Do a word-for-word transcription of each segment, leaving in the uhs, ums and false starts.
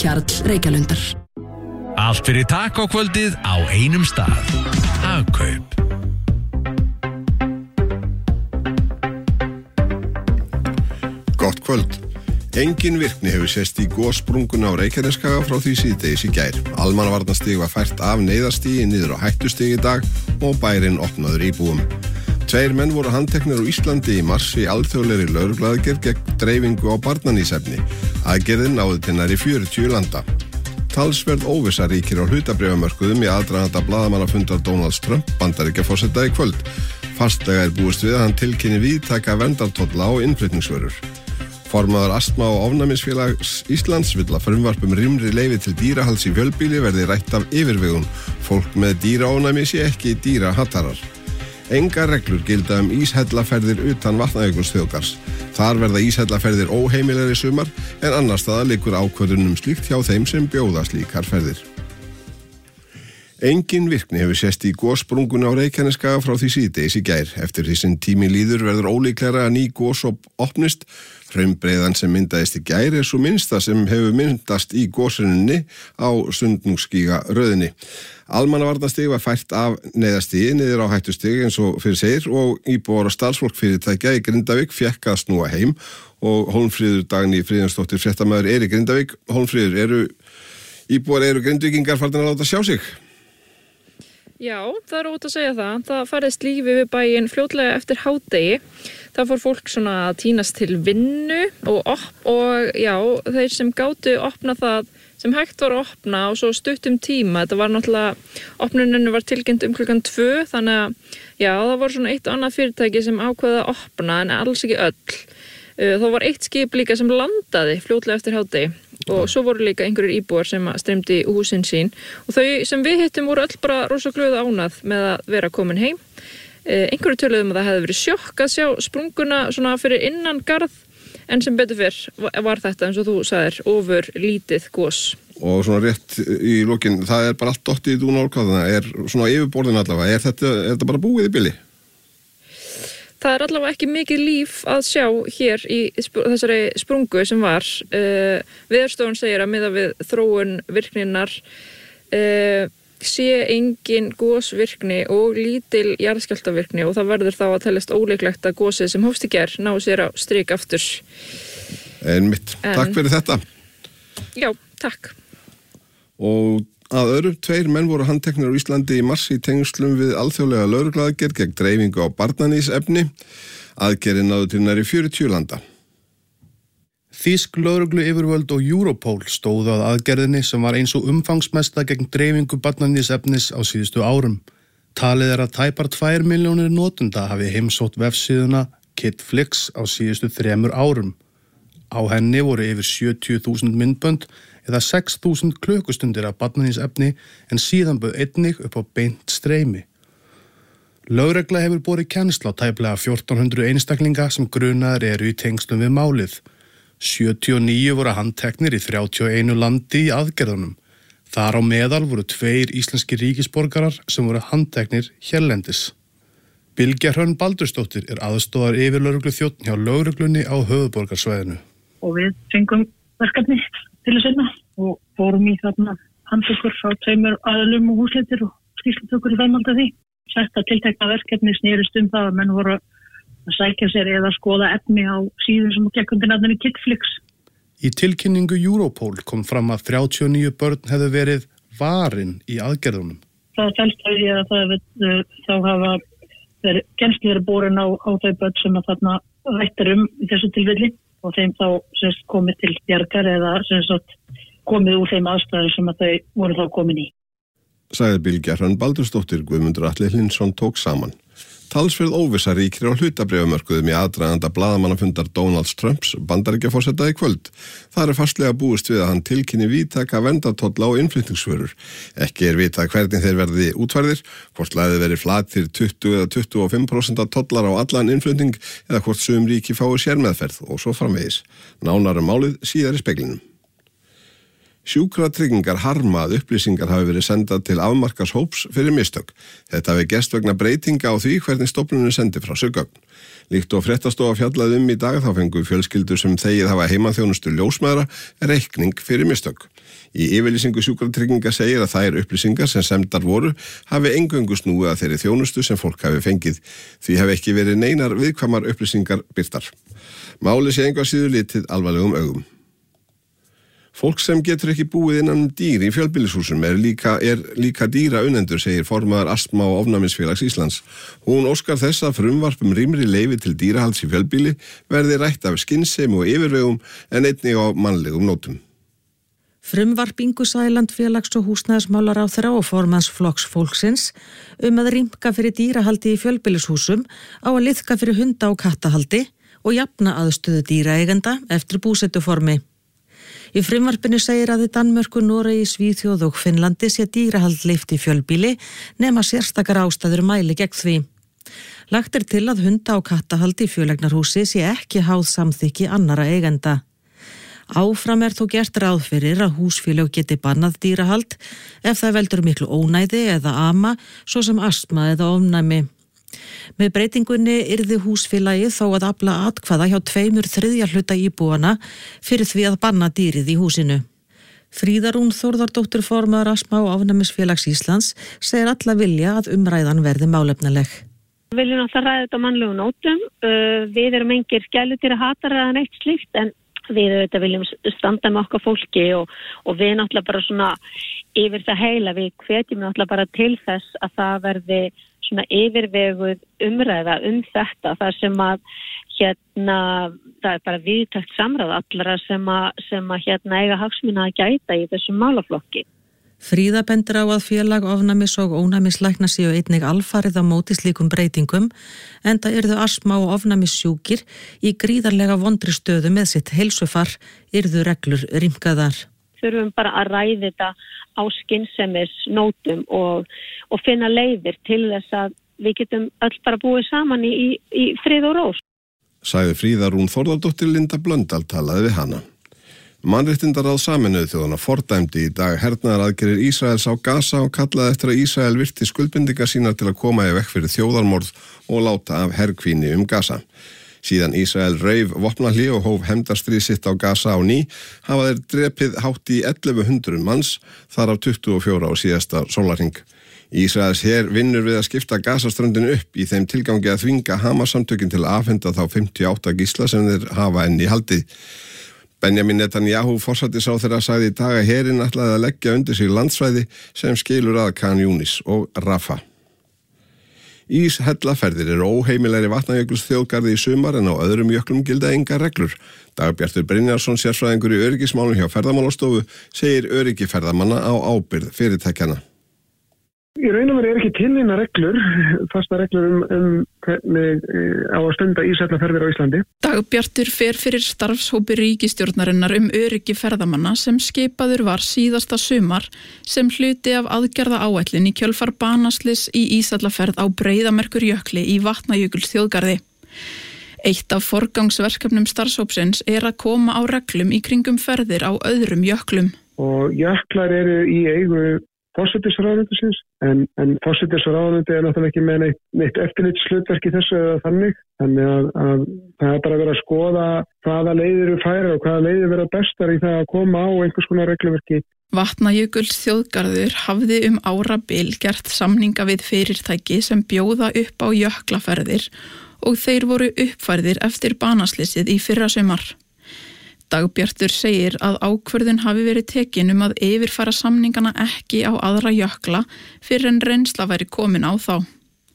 Kjarl Reykjalundar. Allt fyrir takokvöldið á einum stað. Hagkaup. Gott kvöld. Engin virkni hefur sést í gossprunguna á Reykjaneskaga frá því síðdegis í gær. Almannavarnastig var fært af neyðarstigi niður á hættustig í dag og bærinn opnaður íbúum. Tveir menn voru handteknir á Íslandi í mars í alþjóðlegri lögregluaðgerð gegn dreifingu á barnanísefni. Aðgerðin náði til nærri fjörutíu landa. Talsverð óvissa ríkir á hlutabréfamörkuðum í aðdraganda blaðamannafundar Donalds Trump Bandaríkjaforseta í kvöld. Fastlega er búist við að hann tilkynni víðtæka verndartolla á innflutningsvörur. Formaður Astma- og ofnæmisfélags Íslands vill að frumvarp um rýmri leyfi til dýrahalds í fjölbýli verði rætt af yfirvegun. Fólk með dýraofnæmi sé ekki dýrahattarar. Engar reglur gilda um íshellaferðir utan Vatnajökulsþjóðgarðs. Þar verða íshellaferðir óheimilegir í sumar en annars staðar liggur ákvörðun um slíkt hjá þeim sem bjóða slíkar ferðir. Engin virkni hefur sést í gossprunguna á Reykjaneskaga frá því síðdegis í gær. Eftir því sem tími líður verður ólíklegra að ný gos opnist. Hraunbreiðan sem myndaðist í gær er svo minnsta sem hefur myndast í gosrinninni á Sundnungsgíga röðinni. Almannavarnastig var fært af neyðarstigi niður á hættustig eins og fyrir segir og íbúar og starfsfólk fyrirtækja í Grindavík fékk að snúa heim og Hólmfríður Dagný Friðjónsdóttir fréttamaður er í Grindavík. Hólmfríður, eru íbúar, eru Grindvíkingar farnir að láta sjá sig? Já, það er ótt að segja það. Það færðist lífi við bæinn fljótlega eftir hádegi. Það fór fólk svona að tínast til vinnu og, op- og já, þeir sem gátu opna það sem hægt var að opna og svo stuttum tíma. Þetta var náttúrulega, opnuninu var tilkynnt um klukkan tvö, þannig að já, það var svona eitt og annað fyrirtæki sem ákveða að opna en alls ekki öll. Það var eitt skip líka sem landaði fljótlega eftir hádegi og svo voru líka einhverjir íbúar sem streymdi húsin sín og þau sem við hittum voru öll bara rosa glöð ánað með að vera komin heim. Einhverju töluðum að það hefði verið sjokk að sjá sprunguna svona fyrir innan garð en sem betur fyrr var þetta eins og þú sagðir ofur lítið gos. Og svona rétt í lokin, það er bara allt dottið í dúna orkaðuna, er svona yfirborðin allavega, er þetta, er þetta bara búið í bili? Það er allavega ekki mikið líf að sjá hér í sp- þessari sprungu sem var. Uh, Veðurstofan segir að miða við þróun virkninnar uh, sé engin gosvirkni og lítil jarðskjálftavirkni og það verður þá að teljast ólíklegt að gosið sem hófst í gær ná sér á strik aftur. Einmitt. En, takk fyrir þetta. Já, takk. Og að öðrum tveir menn voru handteknir á Íslandi í mars í tengslum við alþjóðlega lögregluaðgerð gegn dreifingu á barnanísefni. Aðgerðin náði til nærri fjörutíu landa. Þýsk lögreglu yfirvöld og Europol stóðu að aðgerðinni sem var eins og umfangsmesta gegn dreifingu barnanísefnis á síðustu árum. Talið er að tæpar tvær milljónir notenda hafi heimsótt vefsíðuna KidFlix á síðustu þremur árum. Á henni voru yfir sjötíu þúsund myndbönd eða sex þúsund klukkustundir af barnanísefni en síðan bauð einnig upp á beint streymi. Lögregla hefur borið kennsl á tæplega fjórtán hundruð einstaklinga sem grunaðir eru í tengslum við málið. sjötíu og níu voru handteknir í þrjátíu og eitt landi í aðgerðunum. Þar á meðal voru tveir íslenskir ríkisborgarar sem voru handteknir hérlendis. Bylgja Hrönn Baldursdóttir er aðstoðar yfirlögregluþjónn hjá lögreglunni á höfuðborgarsvæðinu. Og við fengum verkefni til að sinna og fórum í þarna handtökur frá tveimur aðilum og húsleitir og skýrslutökur í framhaldi af því. Þetta tiltekna verkefni snerist um það að menn voru að sækja sér eða skoða efni á síðum sem gekk undir nafninu KidFlix. Í tilkynningu Europol kom fram að þrjátíu og níu börn hefðu verið varin í aðgerðunum. Það felst að því að það þá hafa verið kennslu verið borin á, á þau börn sem að þarna rættar um í þessu tilfelli og þeim þá semst komið til bjargar eða semst komið úr þeim aðstæður sem að þau voru þá komin í. Sagði Bylgja Hrönn Baldursdóttir, Guðmundur Atli Hlynsson tók saman. Talsverð óvissa ríkir á hlutabréfamörkuðum í aðdraganda blaðamannafundar Donalds Trumps Bandaríkjaforseta í kvöld. Það er fastlega búist við að hann tilkynni víðtæka verndartolla á innflutningsvörur. Ekki er vitað hvernig þeir verði útfærðir, hvort lagði verið flatir tuttugu eða tuttugu og fimm prósent tollar á allan innflutning eða hvort sum ríki fái sérmeðferð og svo framvegis. Nánar um málið síðar í speglinum. Sjúkratryggingar harma að upplýsingar hafi verið sendað til afmarkas hóps fyrir mistök. Þetta hafi gerst vegna breytinga á því hvernig stofnunin sendi frá sér gögn. Líkt og fréttastofa fjallaði um í dag þá fengu fjölskyldur sem þegið hafa heimaþjónustu ljósmæðra reikning fyrir mistök. Í yfirlýsingu Sjúkratrygginga segir að þær upplýsingar sem sendar voru hafi eingöngu snúið að þeirri þjónustu sem fólk hafi fengið. Því hafi ekki verið neinar viðkvæmar upplýsingar birtar. Máli sé engu að síður litið alvarlegum augum. Fólk sem getur ekki búið innan dýr í fjölbýlishúsum er líka, er líka dýra unnendur, segir formaður Astma- og ofnæmisfélags Íslands. Hún óskar þess að frumvarp um rýmri leyfi til dýrahalds í fjölbýli verði rætt af skynsemi og yfirvegum en einnig á mannlegum nótum. Frumvarp Ingu Sæland félags- og húsnæðismálaráðherra og formanns Flokks fólksins um að rýmka fyrir dýrahaldi í fjölbýlishúsum á að liðka fyrir hunda- og kattahaldi og jafna aðstöðu dýraeigenda eftir búsetuformi. Í frumvarpinu segir að í Danmörku, Noregi, Svíþjóð og Finnlandi sé dýrahald leyft í fjölbýli nema sérstakar ástæður mæli gegn því. Lagt er til að hunda- og kattahald í fjöleignarhúsi sé ekki háð samþykki annara eigenda. Áfram er þó gert ráð fyrir að húsfélög geti bannað dýrahald ef það veldur miklu ónæði eða ama, svo sem astma eða ofnæmi. Með breytingunni yrði húsfélagið þó að afla atkvæða hjá tveimur þriðja hluta íbúana fyrir því að banna dýrið í húsinu. Fríða Rún Þórðardóttir formaður Astma- og ofnæmisfélags Íslands segir alla vilja að umræðan verði málefnaleg. Við viljum alltaf ræða þetta á mannlegum nótum. Við erum engir skæludýra hatar eða neitt slíkt en við auðvitað viljum standa með okkar fólki og, og við náttúrulega bara svona yfir það heila, við hvetjum náttúrulega bara til þess að það verði svona yfirveguð umræða um þetta, þar sem að hérna, það er bara viðtækt samráð allara sem að, sem að hérna eiga hagsmuna að gæta í þessum málaflokki. Fríða bendir á að félag ofnæmis og ónæmislækna séu einnig alfarið á móti slíkum breytingum, enda yrðu astma- og ofnæmissjúkir í gríðarlega vondri stöðu með sitt heilsufar, yrðu reglur rýmkaðar. Þurfum bara að ræða þetta á skynsemis nótum og, og finna leiðir til þess að við getum öll bara búið saman í, í, í frið og rós. Sagði Fríða Rún Þórðardóttir. Linda Blöndal talaði við hana. Mannréttindaráð Sameinuðu þjóðanna fordæmdi í dag hernaðaraðgerðir Ísraels á Gaza og kallaði eftir að Ísrael virti skuldbindingar sínar til að koma í veg fyrir þjóðarmorð og láta af herkvíni um Gaza. Síðan Ísrael rauf vopnahlé og hóf hefndarstríð sitt á Gaza á ný hafa þeir drepið hátt í ellefu hundruð manns, þar af tuttugu og fjóra á síðasta sólarhring. Ísraels her vinnur við að skipta Gazaströndinu upp í þeim tilgangi að þvinga Hamas-samtökin til að afhenda þá fimmtíu og átta gísla sem þeir hafa enn í haldi. Benjamin Netanyahu forsætisráðherra sagði í dag að herinn ætlaði að leggja undir sig landsvæði sem skilur að Khan Yunis og Rafah. Íshellaferðir eru óheimilegri Vatnajökuls þjóðgarði í sumar en á öðrum jöklum gilda engar reglur. Dagbjartur Brynjarsson, sérfræðingur í öryggismálum hjá Ferðamálastofu, segir öryggi ferðamanna á ábyrgð fyrirtækjanna. Í raun og veru er ekki til neina reglur, fasta reglur um, um hvernig á að stunda íshellaferðir á Íslandi. Dagbjartur fer fyrir starfshópi ríkisstjórnarinnar um öryggi ferðamanna sem skipaður var síðasta sumar sem hluti af aðgerða áætlun í kjölfar banaslis í íshellaferð á Breiðamerkurjökli í Vatnajökuls þjóðgarði. Eitt af forgangsverkefnum starfshópsins er að koma á reglum í kringum ferðir á öðrum jöklum. Og jöklar eru í eigu forsætisráðuneytisins, en, en forsætisráðuneyti er náttúrulega ekki með neitt, neitt eftirlitshlutverk í þessu eða þannig, þannig að, að það er bara verið að skoða hvaða leiðir eru færa og hvaða leiðir vera bestar í það að koma á einhvers konar regluverki. Vatnajökuls þjóðgarður hafði um árabil gert samninga við fyrirtæki sem bjóða upp á jöklaferðir og þeir voru uppfærðir eftir banaslysið í fyrra sumar. Dagbjartur segir að ákvörðun hafi verið tekin um að yfirfara samningana ekki á aðra jökla fyrir en reynsla væri komin á þá.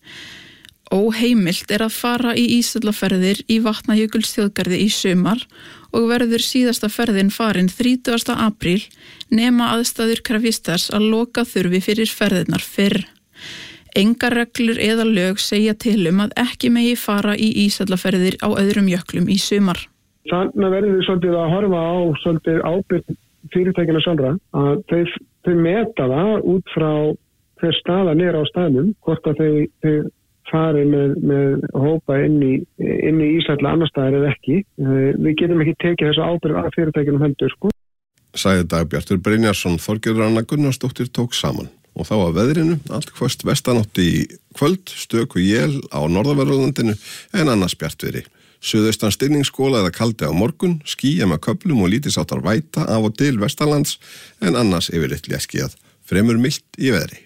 Óheimilt er að fara í íshellaferðir í Vatnajökuls þjóðgarði í sumar og verður síðasta ferðin farin þrítugasta apríl nema aðstæður krefjist þess að loka þurfi fyrir ferðirnar fyrr. Engar reglur eða lög segja til um að ekki megi fara í íshellaferðir á öðrum jöklum í sumar. Þannig verður við svolítið að horfa á svolítið ábyrgð fyrirtækina sjálfra að þau, þau meta það út frá hver staðan er á staðnum, hvort að þau, þau fari með, með hópa inn í, inn í íshella annar staðar eða ekki. Við getum ekki tekið þessu ábyrgð af fyrirtækinum hendur, sko. sagði Dagbjartur Brynjarsson. Þorgerður Anna Gunnarsdóttir tók saman. Og þá að veðrinu, allt hvöst vestanátt í kvöld, stöku él á norðanverðurlandinu en annars bjartviðri. Suðaustan stinningsskóla eða kaldi á morgun, skýja með köflum og lítilsháttar væta af og til vestanlands en annars yfirleitt léttskýjað. Fremur milt í veðri.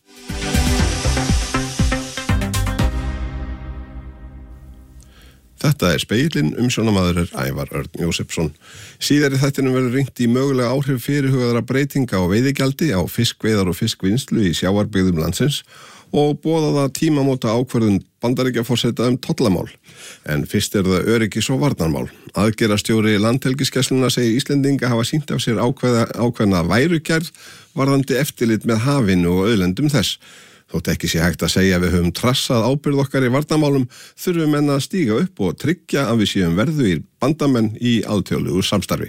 Þetta er Spegillinn, umsjónamaður er Ævar Örn Jósefsson. Síðar í þættinum verður ringt í mögulega áhrif fyrirhugaðra breytinga á veiðigjaldi á fiskveiðar og fiskvinnslu í sjávarbyggðum landsins og boðaða tímamóta ákvörðun Bandaríkjaforseta um tollamál. En fyrst er það öryggis- og varnarmál. Aðgerðarstjóri Landhelgisgæslunnar segir Íslendinga hafa sýnt af sér ákveða, ákveðna værugerð varðandi eftirlit með hafinu og auðlendum þess. Þótt ekki sé hægt að segja að við höfum trassað ábyrgð okkar í varnarmálum, þurfum menn að stíga upp og tryggja að við séum verðugir bandamenn í alþjóðlegu samstarfi.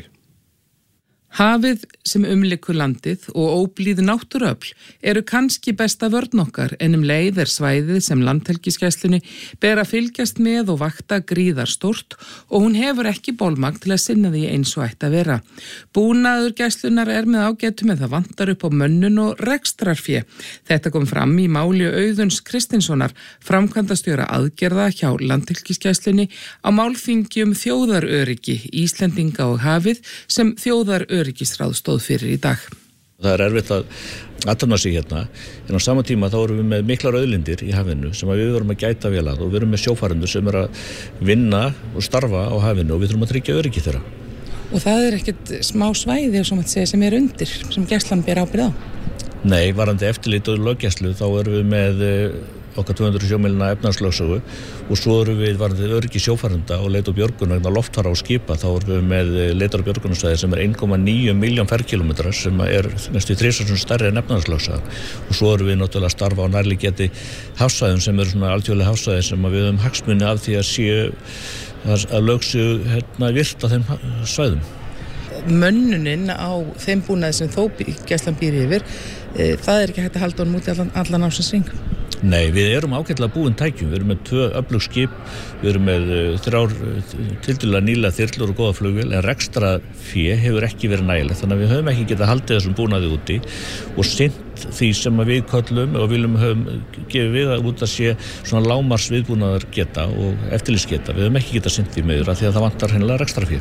Hafið sem umlykur landið og óblíð náttúruöfl eru kannski besta vörn okkar en um leið er svæðið sem Landhelgisgæslunni ber að fylgjast með og vakta gríðar stórt og hún hefur ekki bólmagn til að sinna því eins og ætti að vera. Búnaður gæslunnar er með ágætum en það vantar upp á mönnun og rekstrarfé. Þetta kom fram í máli Auðuns Kristinssonar, framkvæmdastjóra aðgerða hjá Landhelgisgæslunni á málþingi um þjóðaröryggi, Íslendinga og hafið sem þjóðaröryggi Öryggisráð stóð fyrir í dag. Það er erfitt að athafna sig hérna, en á sama tíma þá erum við með miklar auðlindir í hafinu sem við verum að gæta vel að og við erum með sjófarendur sem er að vinna og starfa á hafinu og við þurfum að tryggja öryggi þeirra. Og það er ekkert smá svæði sem, segja, sem er undir, sem gæslan ber ábyrgð á? Nei, varandi eftirlit og löggæslu þá erum við með okkar tvö hundruð sjómílna efnahagslögsögu og svo erum við varðið öryggi sjófarenda og leit og björgun vegna loftfara og skipa, þá erum við með leitar og björgunarsvæði sem er einn komma níu milljón ferkílómetrar sem er næstu þrisvar stærri en efnahagslögsagan og svo erum við náttúrulega að starfa á nærliggjandi hafsvæðum sem eru svona alþjóðlega hafsvæði sem við höfum hagsmuni af því að séu að lögsu hérna virt á þeim svæðum. Mönnunin á þeim búnaði sem þó gæslan býr yfir, e, það er ekki hægt að halda honum út í allan, allan ásins ring. Nei, við erum ágætlega búin tækjum, við erum með tvö öflug skip, við erum með þrjár tildulega nýlega þyrlur og góða flugvél, en rekstrarfé hefur ekki verið nægilegt, þannig að við höfum ekki getað haldið þessum búnaði úti og sinnt því sem við köllum og viljum höfum gefið við að út að sé svona lámars viðbúnaðar geta og eftirlitsgeta, við höfum ekki getað sinnt því meður af því að það vantar hreinlega rekstrarfé.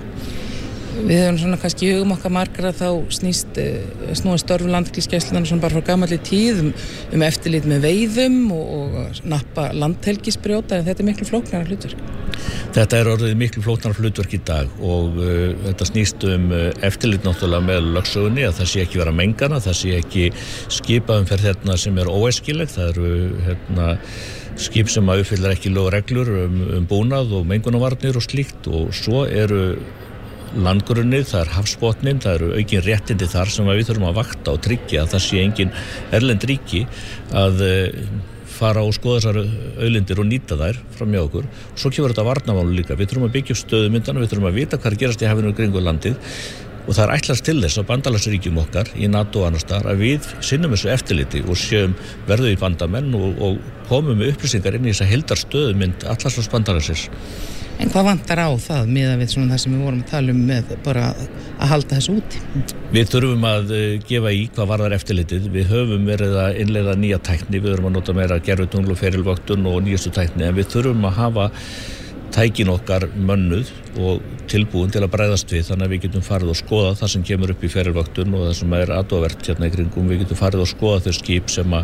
Við höfum svona kannski í hugum okkar margra þá snýst snúið störfu Landhelgisgæslunnar svona bara frá gamalli tíð um, um eftirlit með veiðum og, og nappa landhelgisbrjóta en þetta er miklu flóknara hlutverk. Þetta er orðið miklu flóknara hlutverk í dag og uh, þetta snýst um uh, eftirlit náttúrulega með lögsögunni að það sé ekki vera mengana, það sé ekki skipað um fyrir þarna sem er óæskileg, það eru hérna skip sem að uppfyllar ekki lög og reglur um, um búnað og mengunarvarnir og slíkt og svo eru landgrunnið, það er hafsbotninn, það eru aukin réttindi þar sem við þurfum að vakta og tryggja að það sé engin erlend ríki að fara og skoða þessar auðlindir og nýta þær fram hjá okkur. Svo kemur þetta varnarmálu líka, við þurfum að byggja upp stöðumyndana, við þurfum að vita hvað er gerast í hafinu og kringu landið og það er ætlast til þess að bandalagsríkjum okkar í NATO og annars staðar að við sinnum þessu eftirliti og séum verðu í bandamenn og, og komum með upplýsingar inn í þessa heildarstöðumynd allarsvars bandalagsins. En hvað vantar á það miðað við svona það sem við vorum að tala um með bara að halda þessu úti? Við þurfum að gefa í hvað varðar eftirlitið. Við höfum verið að innleiða nýja tækni, við þurfum að nota meira gervitungl og ferilvöktun og nýjastu tækni, en við þurfum að hafa tækin okkar mönnuð og tilbúin til að bregðast við þannig að við getum farið og skoða það sem kemur upp í ferilvöktun og það sem er athugavert hérna í kringum. Við getum farið og skoða þau skip sem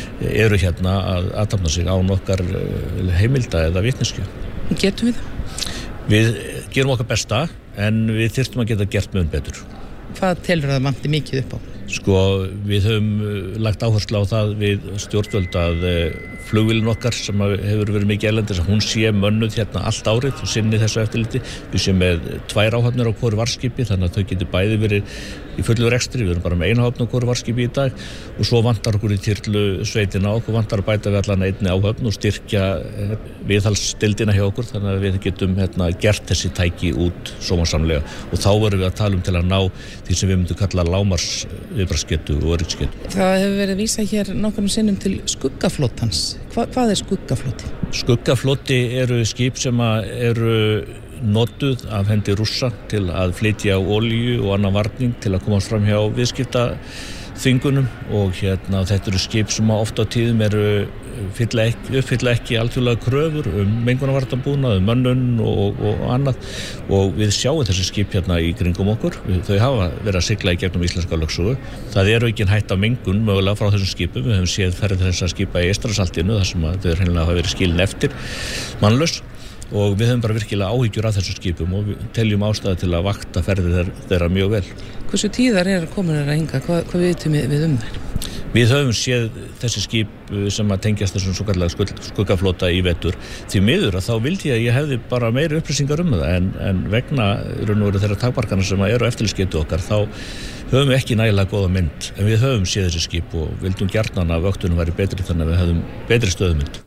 eru hérna að athafna sig án okkar heimilda eða vitneskju. Getum við það? Við gerum okkar besta en við þyrftum að geta gert mun betur. Hvað telur það vanti mikið upp á? Sko, við höfum lagt áherslu á það við stjórnvöld að flugvélin okkar sem hefur verið mikið erlendis að hún sé mönnuð hérna allt árið og sinni þessu eftirliti. Við séum með tvær áhafnir á hvoru varskipi þannig að þau getur bæði verið í fullu rekstri. Við erum bara með eina áhafn á hvoru varskipi í dag og svo vantar okkur í Þyrlu sveitina okkur vantar að bæta við allan einni áhafn og styrkja viðhaldsdeildina hjá okkur þannig að við getum hérna, gert þessi tæki út sómasamlega og þá erum við að tala um til að ná því sem við myndum kalla lámars viðbragðsgetu og öryggisgetu. Það hefur verið vísað hér nokkrum sinnum til skuggaflotans. Hva, hvað er skuggafloti? Skuggafloti eru skip sem eru notuð af hendi Rússa til að flytja olíu og annan varning til að komast fram hjá viðskiptaþvingunum og hérna þetta eru skip sem oft á tíðum eru uppfylla ekki, uppfylla ekki alþjóðlega kröfur um mengunarvarnabúnað, um mönnun og, og, og annað og við sjáum þessi skip hérna í kringum okkur, þau hafa verið að sigla í gegnum íslenska lögsögu. Það eru ekki hætt af mengun mögulega frá þessum skipum, við höfum séð ferð þessar skipa í Eystrasaltinu þar sem að þau hreinlega hafa verið skilin eftir mannlaus og við höfum bara virkilega áhyggjur af þessum skipum og við teljum ástæðu til að vakta ferðir þeirra mjög vel. Hversu tíðar er komin að hinga? Hvað, hvað vitum við, við um þær? Við höfum séð þessi skip sem að tengjast þessum svo kallega skuggaflota í vetur. Því miður að þá vildi ég að ég hefði bara meiri upplýsingar um það en, en vegna raun og veru þeirra takmarkana sem eru eftirlitsgetu okkar þá höfum við ekki nægilega góða mynd en við höfum séð þessi skip og vildum gjarnan að vöktunum væri betri þannig að við höfum betri stöðumynd.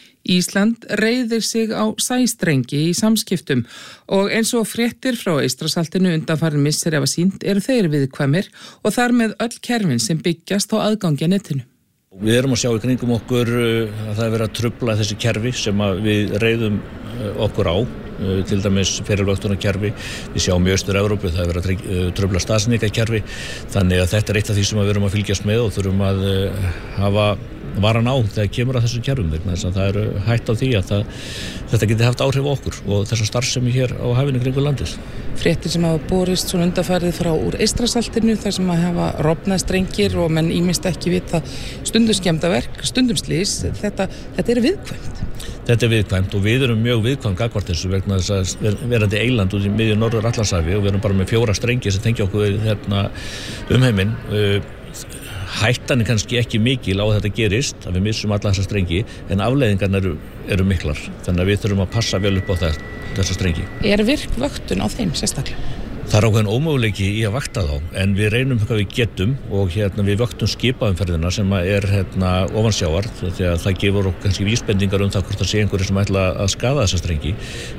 Ísland reiðir sig á sæstrengi í samskiptum og eins og fréttir frá Eystrasaltinu undanfarin misseri hafa sýnt eru þeir viðkvæmir og þar með öll kerfin sem byggjast á aðgangi að netinu. Við erum að sjá í kringum okkur að það er verið að trufla þessi kerfi sem að við reiðum okkur á, til dæmis fyrirvöktunarkerfi. Við sjáum í Austur-Evrópu það er verið að trufla staðsetningarkerfi þannig að þetta er eitt af því sem við erum að fylgjast með og þurfum að hafa varan á þegar kemur að þessum kerfum vegna þess að það er hætt á því að það, þetta geti haft áhrif á okkur og þessa starfsemi hér á hafinu kringu landið. Fréttir sem hafa borist svona undanfarið frá úr Eystrasaltinu þar sem að hafa rofnað strengir og menn ýmist ekki vita stundum skemmdarverk, stundum slys, þetta, þetta er viðkvæmt. Þetta er viðkvæmt og við erum mjög viðkvæmt gagnvart þessu vegna þess að verandi eyland út í miðju Norður-Atlantshafi og við erum bara með fjóra strengi sem tengja okkur hérna um heiminn. Hættan er kannski ekki mikil á að þetta gerist, að við missum alla þessa strengi, en afleiðingarna eru, eru miklar. Þannig að við þurfum að passa vel upp á það, þessa strengi. Er virk vöktun á þeim sérstaklega? Það er ákveðin ómöguleiki í að vakta þá, en við reynum hvað við getum og hérna, við vöktum skipaumferðina sem er hérna, ofansjávar, því að það gefur okkur kannski vísbendingar um það hvort það sé einhverju sem ætla að skaða þessa strengi.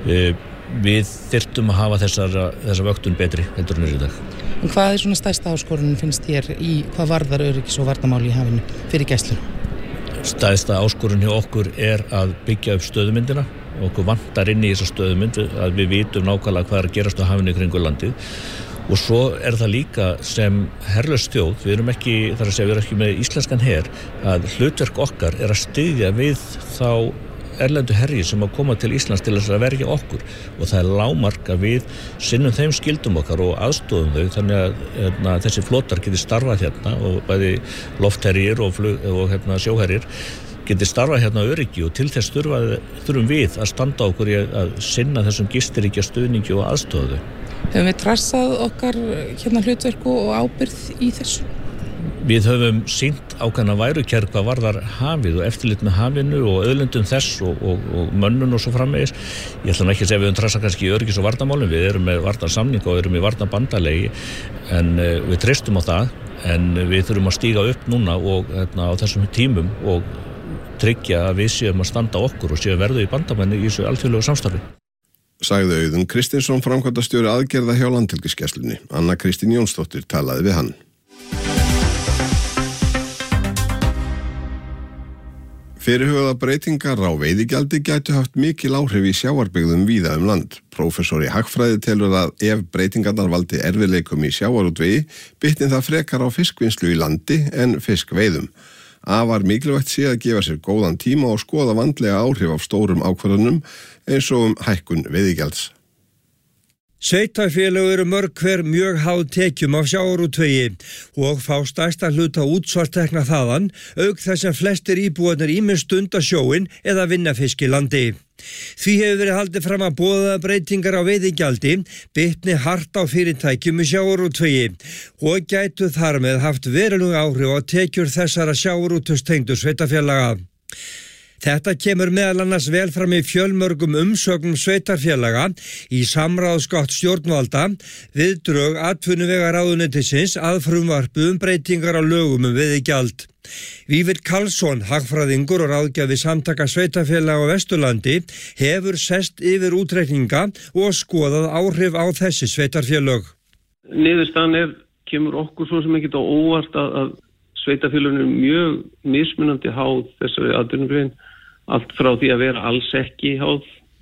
Við þyrftum að hafa þessar, þessa vöktun betri heldur en er í dag. En hvað er svona stærsta áskorun finnst þér í hvað varðar öryggis og varnarmál í hafinu fyrir gæsluna? Stærsta áskorun hjá okkur er að byggja upp stöðumyndina. Okkur vantar inn í þessa stöðumynd að við vitum nákvæmlega hvað er að gerast á hafinu kringu landið. Og svo er það líka sem herlaus þjóð, við erum ekki, þar að segja, við erum ekki með íslenskan her, að hlutverk okkar er að styðja við þá erlendu herji sem að koma til Íslands til þess að verja okkur og það er lágmark að við sinnum þeim skildum okkar og aðstofum þau þannig að hérna, þessi flotar geti starfað hérna og bæði loftherjir og, flug, og hérna, sjóherjir geti starfað hérna öryggi og til þess þurfa, þurfum við að standa okkur í að sinna þessum gistiríkja stuðningi og aðstofu þau. Höfum við trassað okkar hérna hlutverku og ábyrgð í þessu? Við höfum sýnt ákveðna værukerf hvað varðar hafið og eftirlit með hafinu og auðlindum þess og, og, og mönnun og svo framvegis. Ég ætla ekki að segja við höfum trassað kannski í öryggis- og varnarmálum, við erum með varnarsamning og erum í varnarbandalegi en uh, við treystum á það en við þurfum að stíga upp núna og hérna, á þessum tímum og tryggja að við séum að standa okkur og séum verðu í bandamenni í þessu alþjóðlegu samstarfi. Sagði Auðun Kristinsson framkvæmdastjóri aðgerða hjá Landhelgisgæslunni. Anna Kristín Jónsdóttir talaði við hann. Fyrirhugaða breytingar á veiðigjaldi gætu haft mikil áhrif í sjávarbyggðum víða um land. Prófessor í hagfræði telur að ef breytingarnar valdi erfiðleikum í sjávarútvegi bitni það frekar á fiskvinnslu í landi en fiskveiðum. Afar mikilvægt sé að gefa sér góðan tíma og skoða vandlega áhrif af stórum ákvarðunum eins og um hækkun veiðigjalds. Sveitarfélög eru mörg hver mjög háð tekjum af sjávarútvegi og fá stærsta hluta útsvarstekna þaðan, auk þess að flestir íbúarnir ýmist stunda sjóinn eða vinna fisk í landi. Því hefur verið haldið fram að boðaðar breytingar á veiðigjaldi bitni hart á fyrirtækjum í sjávarútvegi og gætu þar með haft veruleg áhrif á tekjur þessara sjávarútvegstengdu sveitarfélaga. Þetta kemur meðal annars vel fram í fjölmörgum umsögnum sveitarfélaga í samráðsgátt stjórnvalda við drög atvinnuvegaráðuneytisins að frumvarpi um breytingar á lögum um veiðigjald. Vífill Karlsson, hagfræðingur og ráðgjafi samtaka sveitarfélaga á Vesturlandi, hefur sest yfir útreikninga og skoðað áhrif á þessi sveitarfélög. Niðurstaðan er, kemur okkur svo sem ekkert á óvart að, að sveitarfélögin er mjög mismunandi háð þessari atvinnugrein. Allt frá því að vera alls ekki háð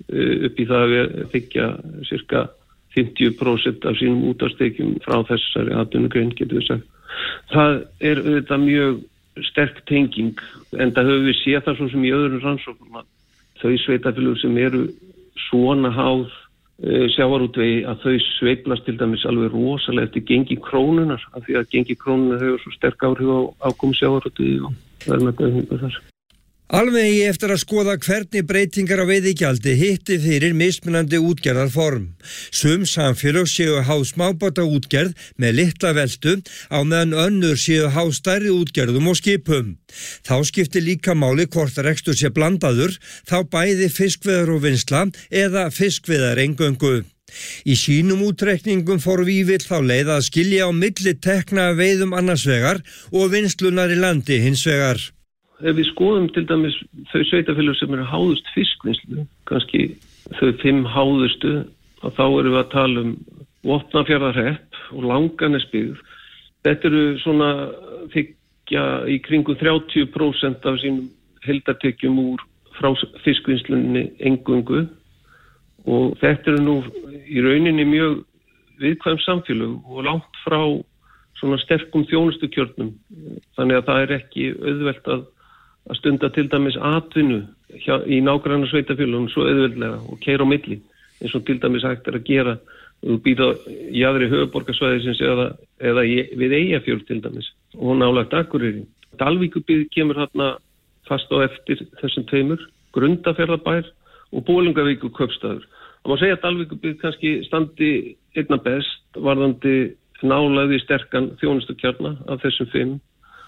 upp í það að þykja cirka fimmtíu prósent af sínum útvarpstekjum frá þessari atvinnugrein, getur við sagt. Það er auðvitað mjög sterk tenging, en það höfum við séð það svo sem í öðrum rannsóknum að þau sveitarfélög sem eru svona háð sjávarútvegi að þau sveiflast til dæmis alveg rosalega eftir gengi krónunar, af því að gengi krónunar hefur svo sterk áhrif á ákomu sjávarútvegi og verðmætaukningu þar. Alveg eigi eftir að skoða hvernig breytingar á veiðigjaldi hitti fyrir mismunandi útgerðarform. Sum samfélög séu háð smábáta útgerð með litla veltu á meðan önnur séu háð stærri útgerðum og skipum. Þá skiptir líka máli hvort rekstur sé blandaður, þá bæði fiskveiðar og vinnsla eða fiskveiðar eingöngu. Í sínum útreikningum fór Vífill þá leið að skilja á milli tekna veiðum annars vegar og vinslunar í landi hins vegar. Ef við skoðum til dæmis þau sveitarfélög sem eru háðust fiskvinnslu, kannski þau fimm háðustu, og þá erum við að tala um Vopnafjarðarhrepp og Langanesbyggð. Þetta eru svona þykja í kringum þrjátíu prósent af sínum heildartekjum úr frá fiskvinnslunni eingöngu, og þetta eru nú í rauninni mjög viðkvæm samfélög og langt frá svona sterkum þjónustukjörnum. Þannig að það er ekki auðvelt að að stunda til dæmis atvinnu hjá, í nágranna sveitarfélögum svo auðveldlega og keyra á milli, eins og til dæmis hægt er að gera þú býta í aðri höfuðborgarsvæðisins eða, eða í, við Eyjafjörð til dæmis og nálægt Akureyri. Dalvíkurbyggð kemur þarna fast á eftir þessum tveimur, Grundarfjarðarbær og Bolungarvíkur kaupstaður. Það má segja að Dalvíkurbyggð kannski standi einna best varðandi nálægði sterkan þjónustukjarna af þessum fimm.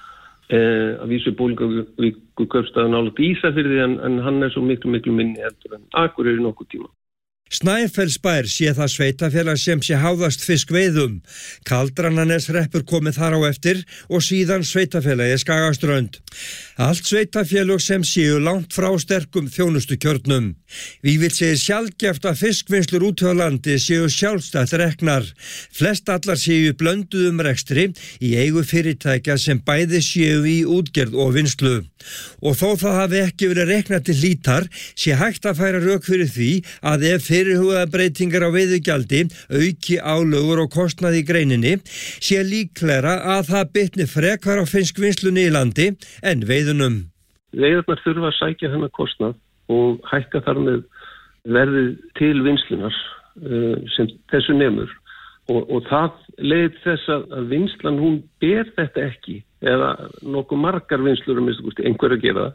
Eh, að vísu Bolungarvíkur kaupstaður nálægt Ísafirði en, en hann er svo miklu miklu minni heldur en Akureyri nokkuð tíma. Snæfellsbær sé það sveitafélag sem sé háðast fiskveiðum. Kaldrananesreppur komið þar á eftir og síðan sveitafélagi Skagaströnd. Allt sveitafélag sem séu langt frá sterkum þjónustukjörnum. Vífill segir sjaldgæft að fiskvinnslur út á landi séu sjálfstætt reknar. Flest allar séu blönduðum rekstri í eigu fyrirtækja sem bæði séu í útgerð og vinnslu. Og þó það hafi ekki verið reknað til hlítar, sé hægt að færa rök fyrir því að ef fyrirhugaðar breytingar á veiðigjaldi auki álögur og kostnað í greininni, sé líklegra að það bitni frekar á fiskvinnslunni í landi en veiðunum. Veiðarnar þurfa að sækja hennar kostnað og hækka þar með verðið til vinslunar uh, sem þessu nemur. Og, og það leiðir þess að vinslan hún ber þetta ekki eða nokkuð margar vinslur um einhver að gera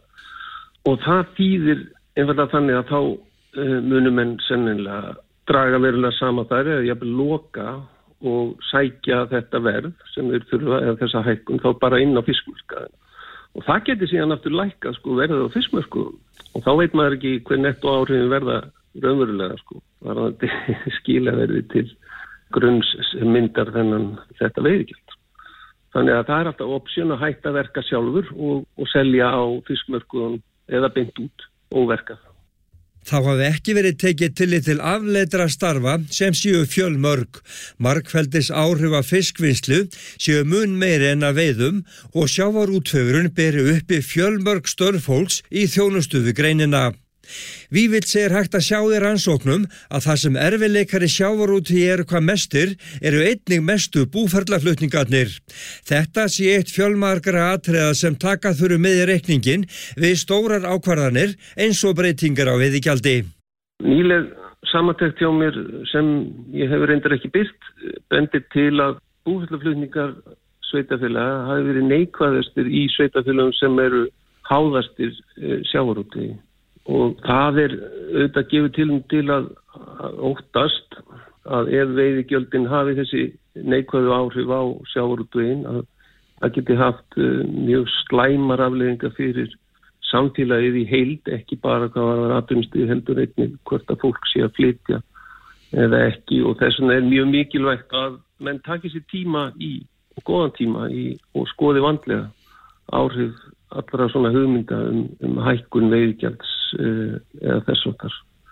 og það þýðir einfallega þannig að þá uh, munum menn sennilega draga verulega sama þær eða jafnvel loka og sækja þetta verð sem þeir þurfa eða þessa hækkun þá bara inn á fiskmarkaðina. Og það getur síðan aftur lækkað sko verðið á fiskmörkuðum og þá veit maður ekki hver netto áhrifin verða raunverulega sko. Varðandi skilaverði til grunns myndar þennan þetta veiðigjald. Þannig að það er alltaf option að hætta að verka sjálfur og, og selja á fiskmörkuðum eða beint út og verka það. Þá hafi ekki verið tekið tillit til afleiddra starfa sem séu fjölmörg. Margfeldis áhrif af fiskvinnslu séu mun meiri en að veiðum og sjávarútvegurinn beri uppi fjölmörg störf fólks í þjónustu við greinina. Vífill segir hægt að sjá í rannsóknum að það sem erfiðleikar í sjávarútvegi eru hvað mestir eru einnig mestu búferlaflutningarnir. Þetta sé eitt fjölmargra atriða sem taka þurfi með í reikningin við stórar ákvarðanir eins og breytingar á veiðigjaldi. Nýleg samantekt hjá mér sem ég hefur reyndar ekki birt bendir til að búferlaflutningar sveitafélaga hafi verið neikvæðastir í sveitafélagum sem eru háðastir sjávarútvegi. Og það er auðvitað gefið til, til að, að óttast að ef veiðigjöldin hafi þessi neikvæðu áhrif á sjávarútveginn að það geti haft uh, mjög slæmar afleiðingar fyrir samfélagið í heild, ekki bara hvað var atvinnustig heldur einnig hvort að fólk sé að flytja eða ekki og þess vegna er mjög mikilvægt að menn taki sér tíma í, góðan tíma í og skoði vandlega áhrif allra svona hugmynda um, um hækkun veiðigjalds uh, eða þess okkar.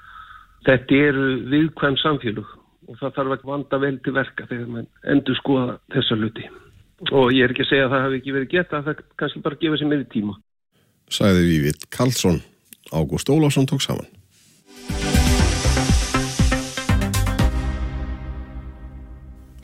Þetta eru viðkvæm samfélög og það þarf að vanda vel til verka þegar mann endur skoða þessa hluti. Og ég er ekki að segja að það hafi ekki verið geta, það kannski bara gefa sér meiri tíma. Sagði Vífill Karlsson. Ágúst Ólafsson tók saman.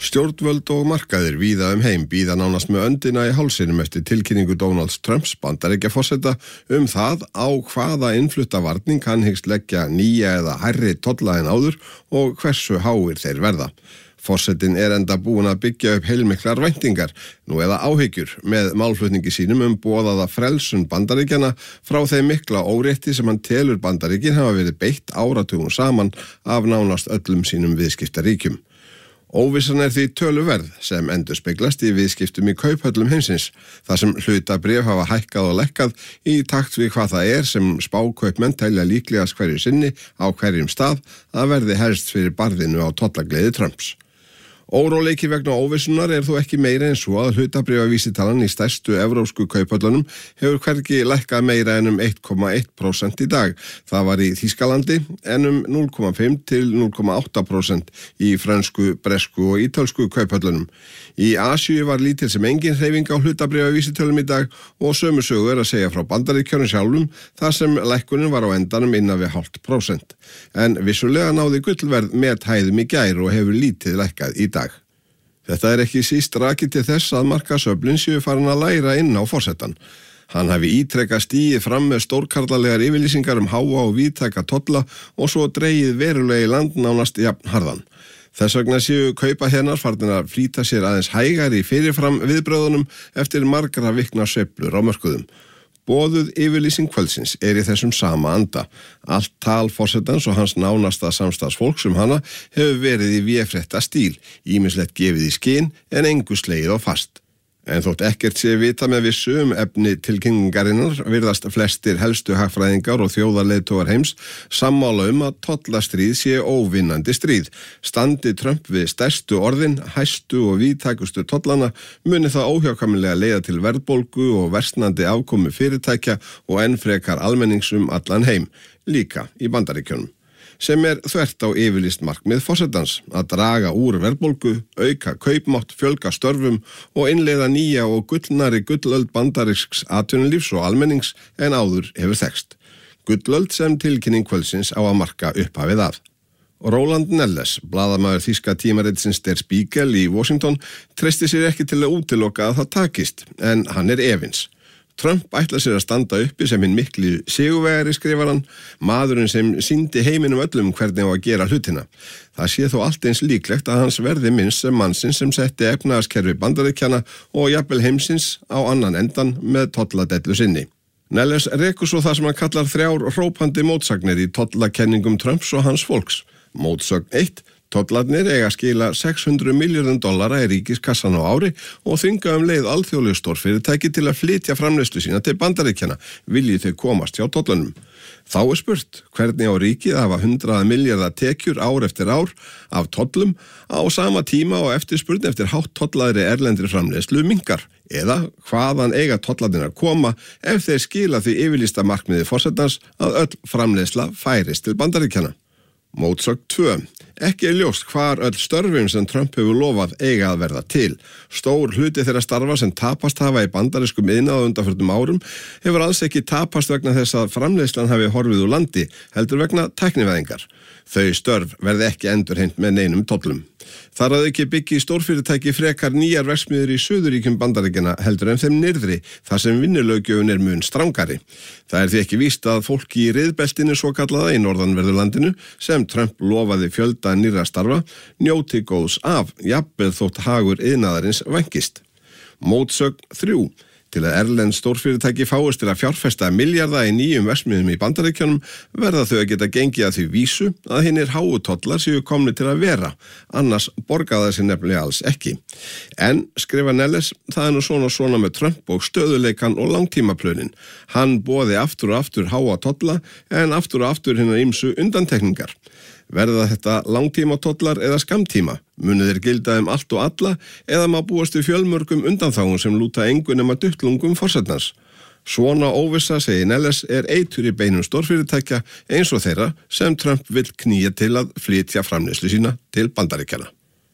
Stjórnvöld og markaðir víða um heim bíða nánast með öndina í hálsinum eftir tilkynningu Donalds Trumps Bandaríkjaforseta um það á hvaða innflutta varning hann hyggst leggja nýja eða hærri tolla en áður og hversu háir þeir verða. Forsetinn er enda búin að byggja upp heilmiklar væntingar, nú eða áhyggjur, með málflutningi sínum um boðaða frelsun Bandaríkjana frá þeim mikla órétti sem hann telur Bandaríkin hafa verið beitt áratugum saman af nánast öllum sínum viðskiptaríkjum. Óvissan er því töluverð sem endurspeglast í viðskiptum í kauphöllum heimsins, þar sem hlutabréf hafa hækkað og lekkað í takt við hvað það er sem spákaupmenn telja líklegast hverju sinni á hverjum stað að verði helst fyrir barðinu á tollagleði Trumps. Óróleiki vegna óvissunar er þó ekki meira en svo að hlutabréfavísitalan í stærstu evrópsku kauphöllunum hefur hvergi lækkað meira en um eitt komma eitt prósent í dag. Það var í Þýskalandi en um núll komma fimm til núll komma átta prósent í frönsku, bresku og ítölsku kauphöllunum. Í Asíu var lítil sem engin hreyfing á hlutabréfavísitalum í dag og sömu sögu er að segja frá Bandaríkjunum sjálfum þar sem lækkunin var á endanum innan við hálft prósent. En vissulega náði gullverð með hæðum í gær og hefur lítið lækkað í dag. Þetta er ekki síst rakið til þess að markaðsöflin séu farin að læra inn á forsetan. Hann hafi ítrekað stigið fram með stórkarlalegar yfirlýsingar um háa og víðtæka tolla og svo dregið verulega í land nánast jafn harðan. Þess vegna séu kaupahernar farnir að flýta sér aðeins hægar í fyrirfram viðbröðunum eftir margra vikna sveiflur á mörkuðum. Boðuð yfirlýsing kvöldsins er í þessum sama anda. Allt tal forsetans og hans nánasta samstarfsfólks um hana hefur verið í véfrétta stíl, ýmislegt gefið í skyn en engu slegið á fast. En þótt ekkert sé vita með vissu um efni tilkynningarinnar virðast flestir helstu hagfræðingar og þjóðarleiðtogar heims sammála um að tollastríð sé óvinnandi stríð. Standi Trump við stærstu orðin, hæstu og víðtækustu tollana muni það óhjákvæmilega leiða til verðbólgu og versnandi afkomu fyrirtækja og enn frekar almennings um allan heim, líka í Bandaríkjunum. Sem er þvert á yfirlýst markmið forsetans að draga úr verðbólgu, auka kaupmátt, fjölga störfum og innleiða nýja og gullnari gullöld bandarísks atvinnulífs og almennings en áður hefur þekkst. Gullöld sem tilkynning kvöldsins á að marka upphafið af. Roland Nelles, blaðamaður þýska tímaritsins Der Spiegel í Washington, treysti sér ekki til að útiloka að það takist, en hann er efins. Trump ætlar sér að standa uppi sem hinn mikli sigurvegari, skrifar hann, maðurinn sem sýndi heiminum öllum hvernig á að gera hlutina. Það sé þó allt eins líklegt að hans verði minnst sem mannsins sem setti efnahagskerfi Bandaríkjanna og jafnvel heimsins á annan endan með tolladellu sinni. Nelles rekur svo það sem hann kallar þrjár hrópandi mótsagnir í tollakenningum Trumps og hans fólks. Mótsögn eitt. Tollarnir eiga að skila sex hundruð milljörðum dollara í ríkiskassan á ári og þvinga um leið alþjóðleg stórfyrirtæki til að flytja framleiðslu sína til Bandaríkjanna, vilji þau komast hjá tollunum. Þá er spurt hvernig á ríkið að hafa hundrað milljarða tekjur ár eftir ár af tollum á sama tíma og eftirspurn eftir hátt tollaðri erlendri framleiðslu minnkar, eða hvaðan eiga tollarnir að koma ef þeir skila því yfirlýsta markmiði forsetans að öll framleiðsla færist til Bandaríkjanna. Mótsögn tvö. Ekki er ljóst hvar öll störfum sem Trump hefur lofað eiga að verða til. Stór hluti þeirra starfa sem tapast hafa í bandarískum iðnaði á undanförnum árum hefur alls ekki tapast vegna þess að framleiðslan hafi horfið úr landi, heldur vegna tæknivæðingar. Þau störf verði ekki endurheimt með neinum tollum. Þar að ekki byggi stórfyrirtæki frekar nýjar verksmiðjur í Suðurríkjum Bandaríkjanna heldur en þeim nyrðri, þar sem vinnulöggjöfin er mun strangari. Það er því ekki víst að fólki í riðbeltinu svo kallaða í norðanverðurlandinu, sem Trump lofaði fjölda nýrra starfa, njóti góðs af, jafnvel þótt hagur iðnaðarins vænkist. Mótsögn þrjú. Til að erlend stórfyrirtæki fáist til að fjárfesta milljarða í nýjum verksmiðjum í Bandaríkjunum verða þau að geta gengið að því vísu að hinnir háu tollar séu komni til að vera, annars borga það sér nefnilega alls ekki. En, skrifa Nelles, það er nú svona svona með Trump og stöðuleikan og langtímaplönin. Hann boði aftur og aftur háa tolla en aftur og aftur hinnar ýmsu undantekningar. Verða þetta langtíma tollar eða skammtíma? Munið þeir gilda um allt og alla eða má búast við fjölmörgum undanþágum sem lúta engu nema duttlungum forsetans? Svona óvissa, segir Nelles, er eitur í beinum stórfyrirtækja eins og þeirra sem Trump vill knýja til að flytja framleiðslu sína til Bandaríkjanna.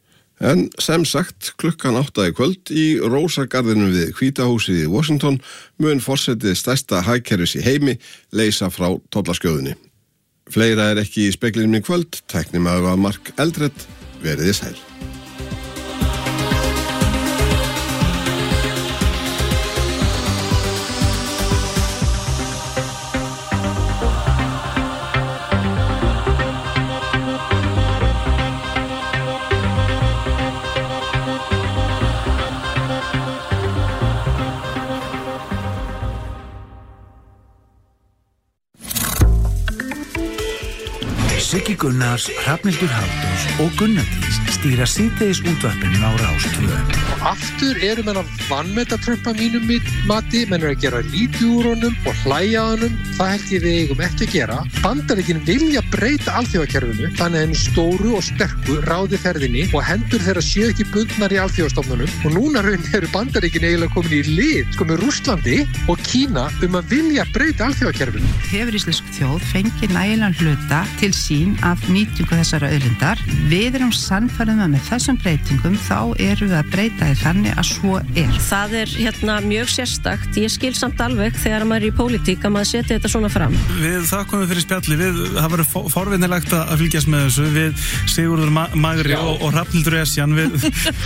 En sem sagt, klukkan átta í kvöld í Rósagarðinum við Hvíta húsið í Washington mun forsetið stærsta hagkerfis í heimi leysa frá tollaskjóðunni. Fleira er ekki í speklinum í kvöld, tæknimaður var Mark Eldred, veriði sæl. Siggi Gunnars, Hrafnhildur Halldórs og Gunnadís stýra síðdegis útvarpinu á Rás tvö. Aftur eru menn að vanmeta Trump að mínum mati, menn eru að gera lítið úr honum og hlæja honum. Það held ég við eigum ekki að gera. Bandaríkin vilja breyta alþjóðakerfinu, þannig að henni stóru og sterku ráði ferðinni og hendur þeirra séu ekki bundnar í alþjóðastofnunum. Og núna raun eru Bandaríkin eiginlega komin í lið, sko með Rússlandi og Kína um að vilja breyta alþjóðakerfinu. Hefur íslensk þjóð fengið nægilegan hluta til sín af nýtingu þessara auðlindar. Við erum sannfærðum að með þessum breytingum þá erum við að breyta því þannig að svo er. Það er hérna mjög sérstakt. Ég skil samt alveg þegar maður er í pólitík að maður setja þetta svona fram. Við þakkum við fyrir spjalli. Við, það verður forvinnilegt að fylgjast með þessu. Við Sigurður Ma- Magri og, og Hrafnhildur Esjan. Við...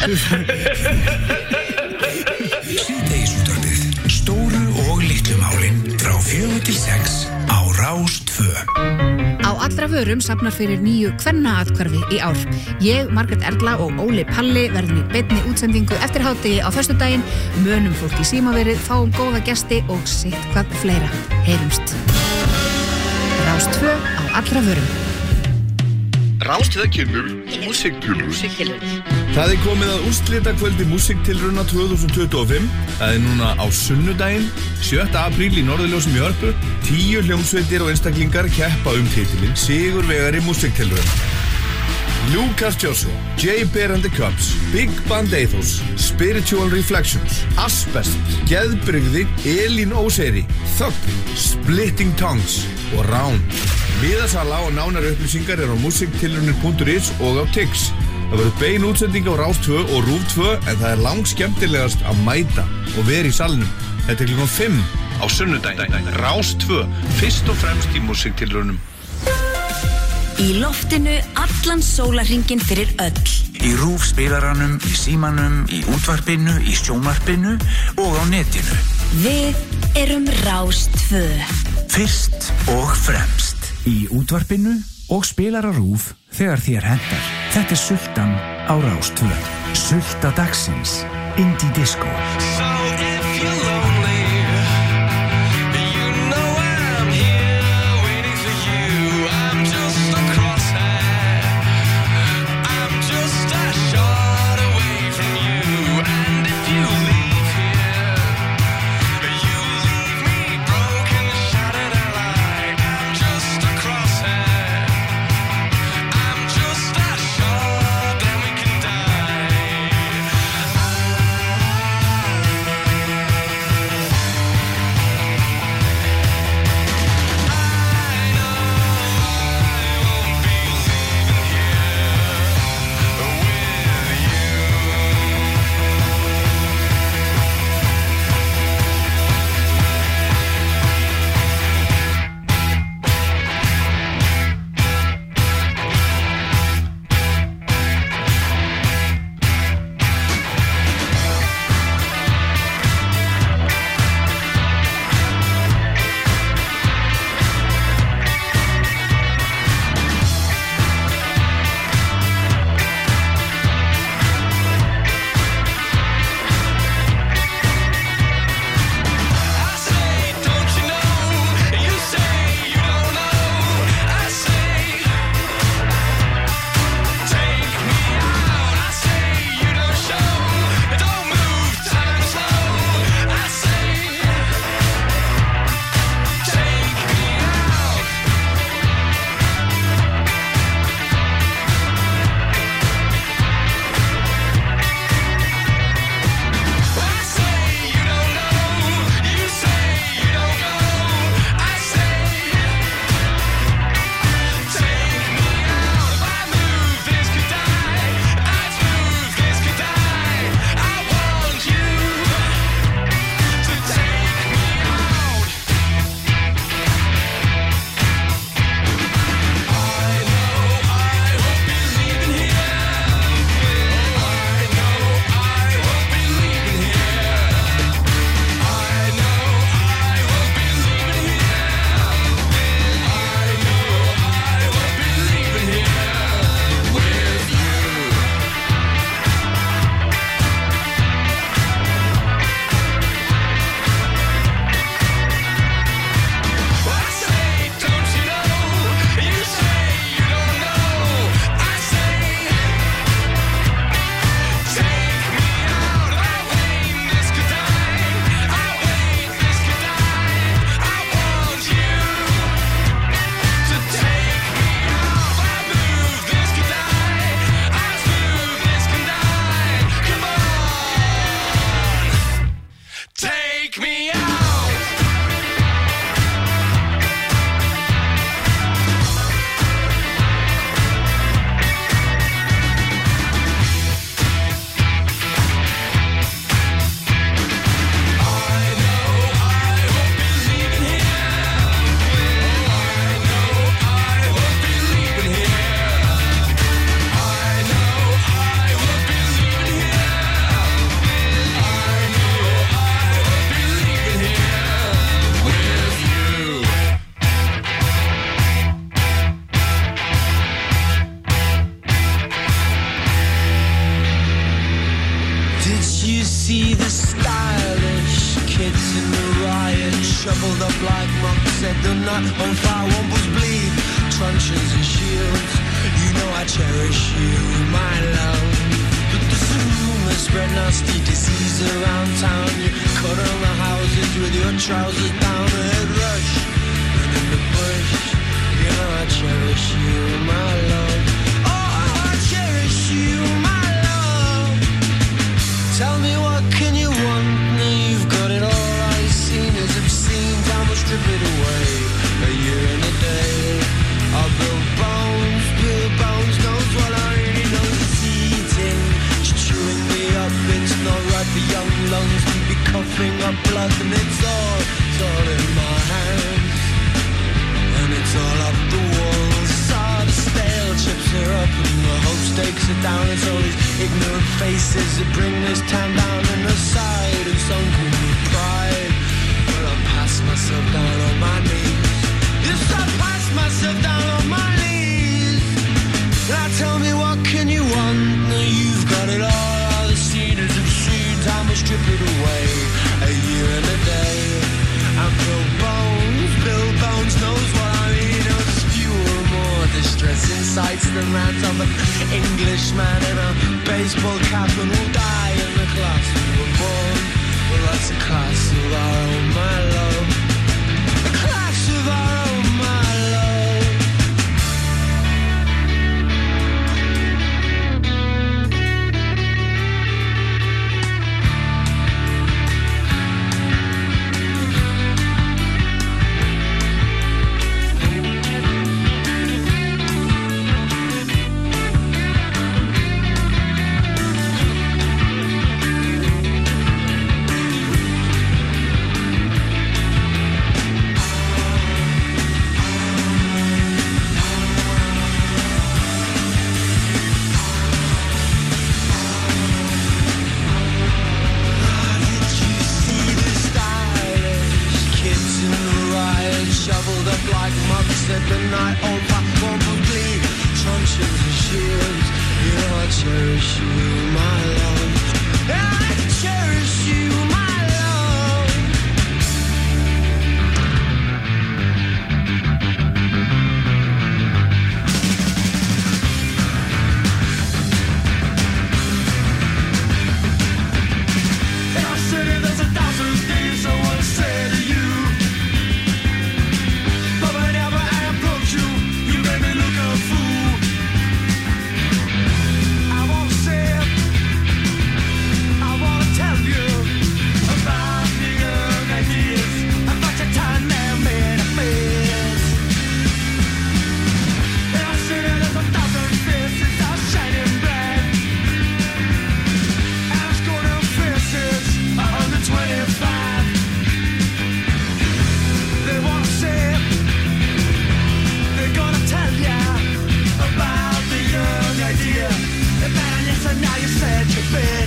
Síðdegisútvarpið. Stóru og litlu málin frá fjögur til sex á Rás tvö. Á allra vörum safnar fyrir nýju kvennaathvarfi í ár. Ég, Margrét Erla og Óli Palli verðum í beinni útsendingu eftir hádegi á föstudaginn, mönum fólk í símaverið, fáum góða gesti og sitt hvað fleira. Heyrumst. Rás tvö á allra vörum. Rás tvö kynur músiktilraunir. Það er komið að úrslitakvöldi músiktilrauna tvö þúsund tuttugu og fimm. Það er núna á sunnudaginn, sjötta apríl í Norðurljósum í Hörpu. Tíu hljómsveitir og einstaklingar keppa um titilinn Sigurvegari músiktilrauna. Lucas Joshua, Jay Bear and the Cubs, Big Band Ethos, Spiritual Reflections, Asbest, Geðbrigði, Elín Óseyri, Þögn, Splitting Tongues og Rán. Miðasala og nánar upplýsingar er á musiktilraunir punktur is og á Tix. Það verður bein útsending á Rás tvö og Rúv tvö en það er langskemmtilegast að mæta og vera í salnum. Þetta er klukkan fimm á sunnudaginn. Rás tvö, fyrst og fremst í musiktilraunum. Í loftinu allan sólarhringinn fyrir öll. Í Rúv spilaranum, í símanum, í útvarpinu, í sjónvarpinu og á netinu. Við erum Rás tvö. Fyrst og fremst. Í útvarpinu og spilara Rúv þegar þér hentar. Þetta er Sultan á Rás tvö. Sulta dagsins. Indie Disco. shoveled up like monks, set the night on fire, wombos bleed, truncheons and shields. You know I cherish you, my love. But the rumors spread nasty disease around town. You cut on the houses with your trousers down, a head rush, and in the bush. You know I cherish you, my love. Oh, I cherish you, my love. Tell me what can you want? Now you've got it all. All you've seen is obscene. Time will strip it away. A year and a day. I'll build bones, build bones. Knows what I really know is eating. It's chewing me up. It's not right for young lungs to be coughing up blood. And it's all, it's all in my hands. And it's all up the walls. Saw the stale chips are up and the hope stakes are down. It's all these ignorant faces that bring this town down. And the side of sunken with pride. But I pass myself down on my knees. Yes, I pass myself down on my knees. Now tell me what can you want? Now you've got it all. All the cedars have seen. Time will strip it away. A year and a day. And Bill Bones, Bill Bones knows what I mean. There's fewer, more distressing sights than rants of an Englishman in a baseball cap and will die in the class we were born. Well, that's a class of our own, my love. A class of our own, my love. Shoveled up like monks, set the night on fire, wombos bleed, truncheons and shields. You know I cherish you, my love. I cherish you, my love. In our city there's a thousand things I want to say to you. Now you said you fit.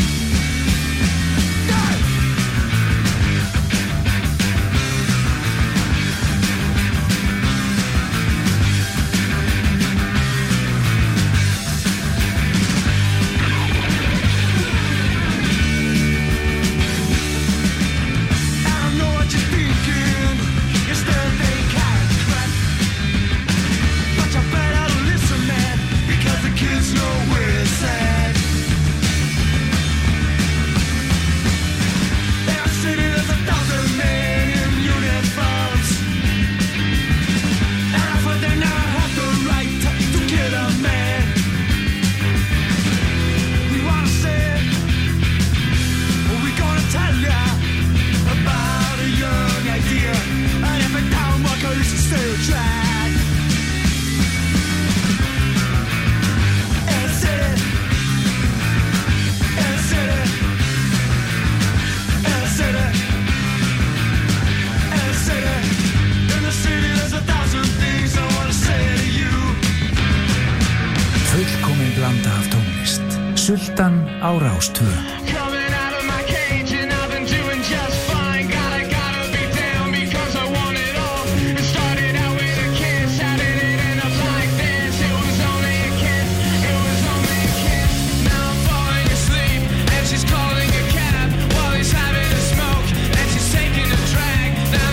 Sultan á Rás tvö. Now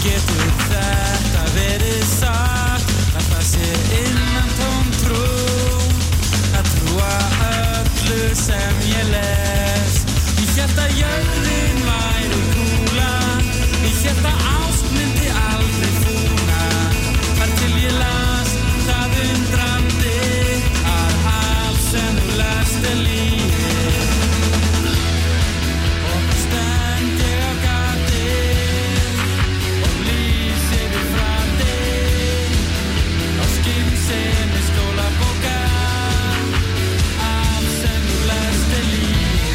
Getur þetta verið satt, að það sé innan tóm trú, að trúa öllu sem ég les. Ég hélt að jörðin væri kúla, ég hélt að ást myndi aldrei fúna, þar til ég las það undrandi, að allt sem þú lest er lygi. Og stend ég á gati og lýs yfir frati, á skynsemin skólabóka, allt sem þú lest er lygi.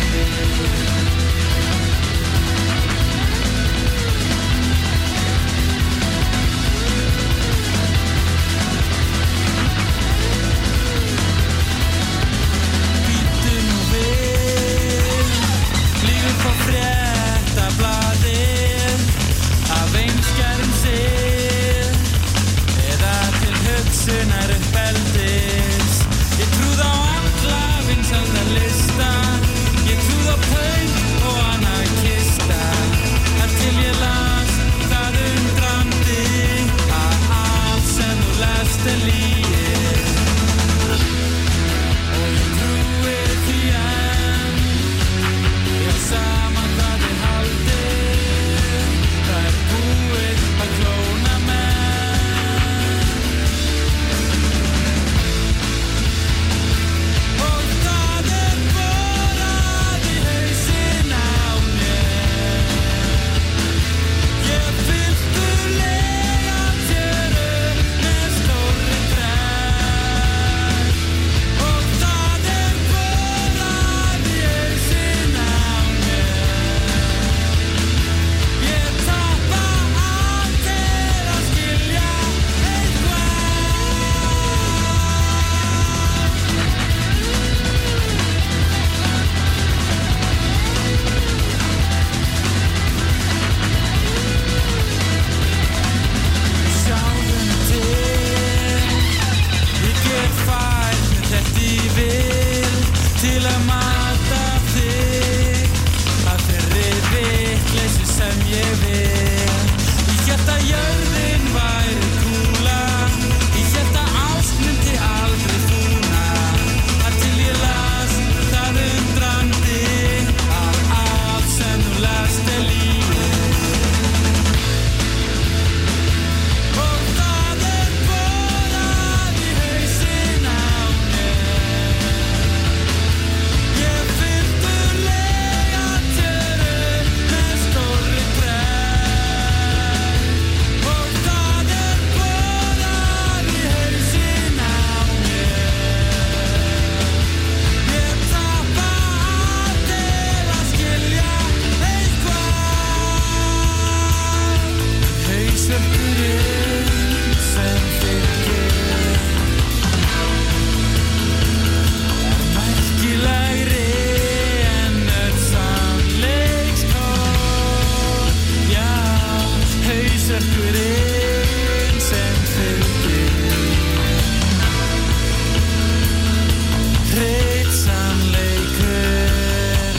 Bíddu nú við, lífið fór fréttablaðið af einskærum sið, eða til hugsunar uppeldis. Ég trúði á alla vinsældarlista, ég trúði á pönk og anarkista, þar til ég las það undrandi, að allt sem þú lest er lygi. Og ég trúi því enn, já sama hvað þið haldið, það er búið að klóna menn. Og það er borað í hausinn á mér, ég fylltu legatjöru með stórri trekk. Og það er borað í hausinn á mér, ég tappa allt til að skilja eitthvað. Sjáðu nú til, ég get fært með þetta í vil, til að mata þig að þeirri vitleysu sem ég vil. Ég hélt að jörðin væri kúla, ég hélt að ást myndi aldrei fúna, þar til ég las það undrandi, að allt sem þú lest er lygi. Og það er borað í hausinn á mér, ég fylltu legatjöru með stórri trekk. Og það er borað í hausinn á mér, ég tappa allt til að skilja eitthvað. Hausverkurinn sem fylgir er merkilegri en öll sannleikskort. Já, hausverkurinn sem fylgir hreinn sannleikur.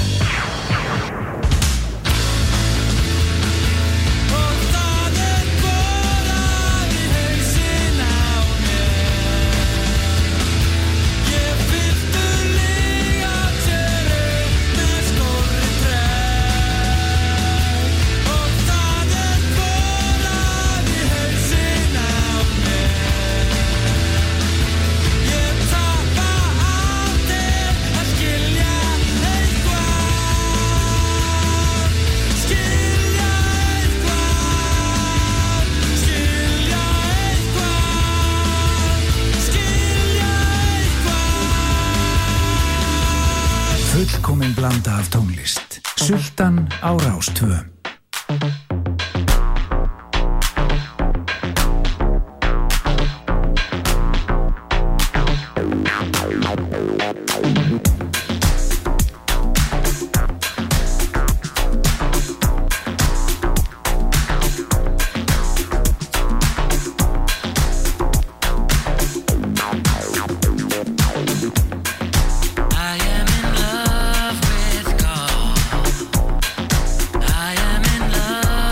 Og það er borað í hausinn á mér, ég fylltu legatjöru með stórri trekk. Og það er borað í hausinn á mér, ég tappa allt til að skilja eitthvað. Skilja eitthvað, skilja eitthvað, skilja eitthvað. Fullkomin blanda af tónlist. Sultan á Rás tvö. I am in love with God. I am in love.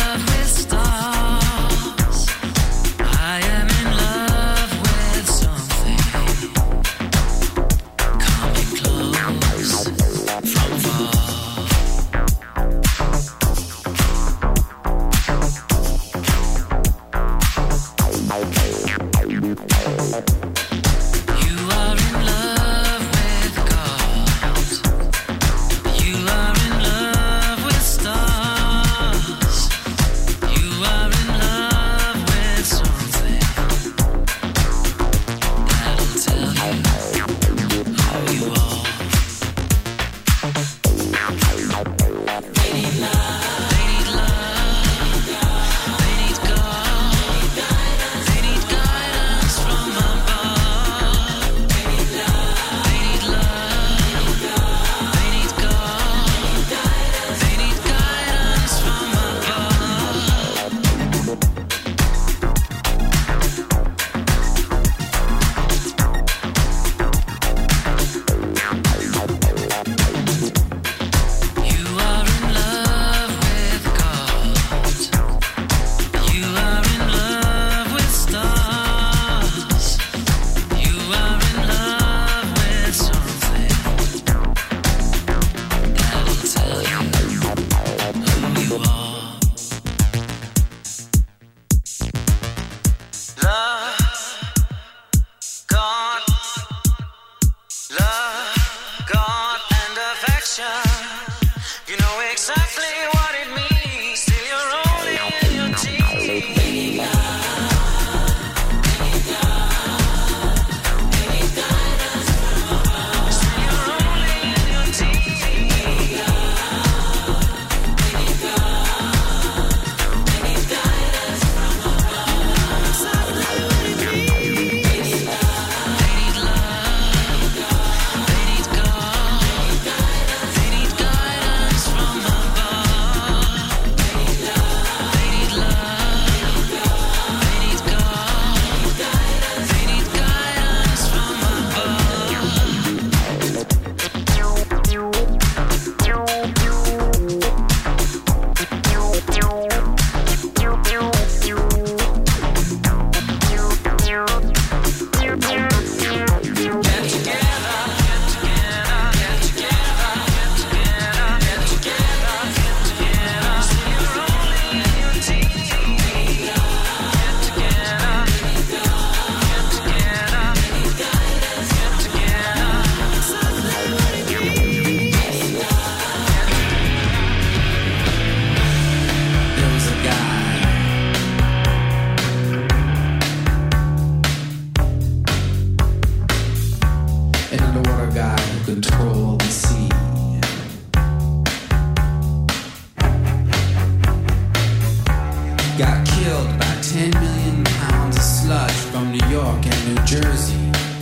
Jersey.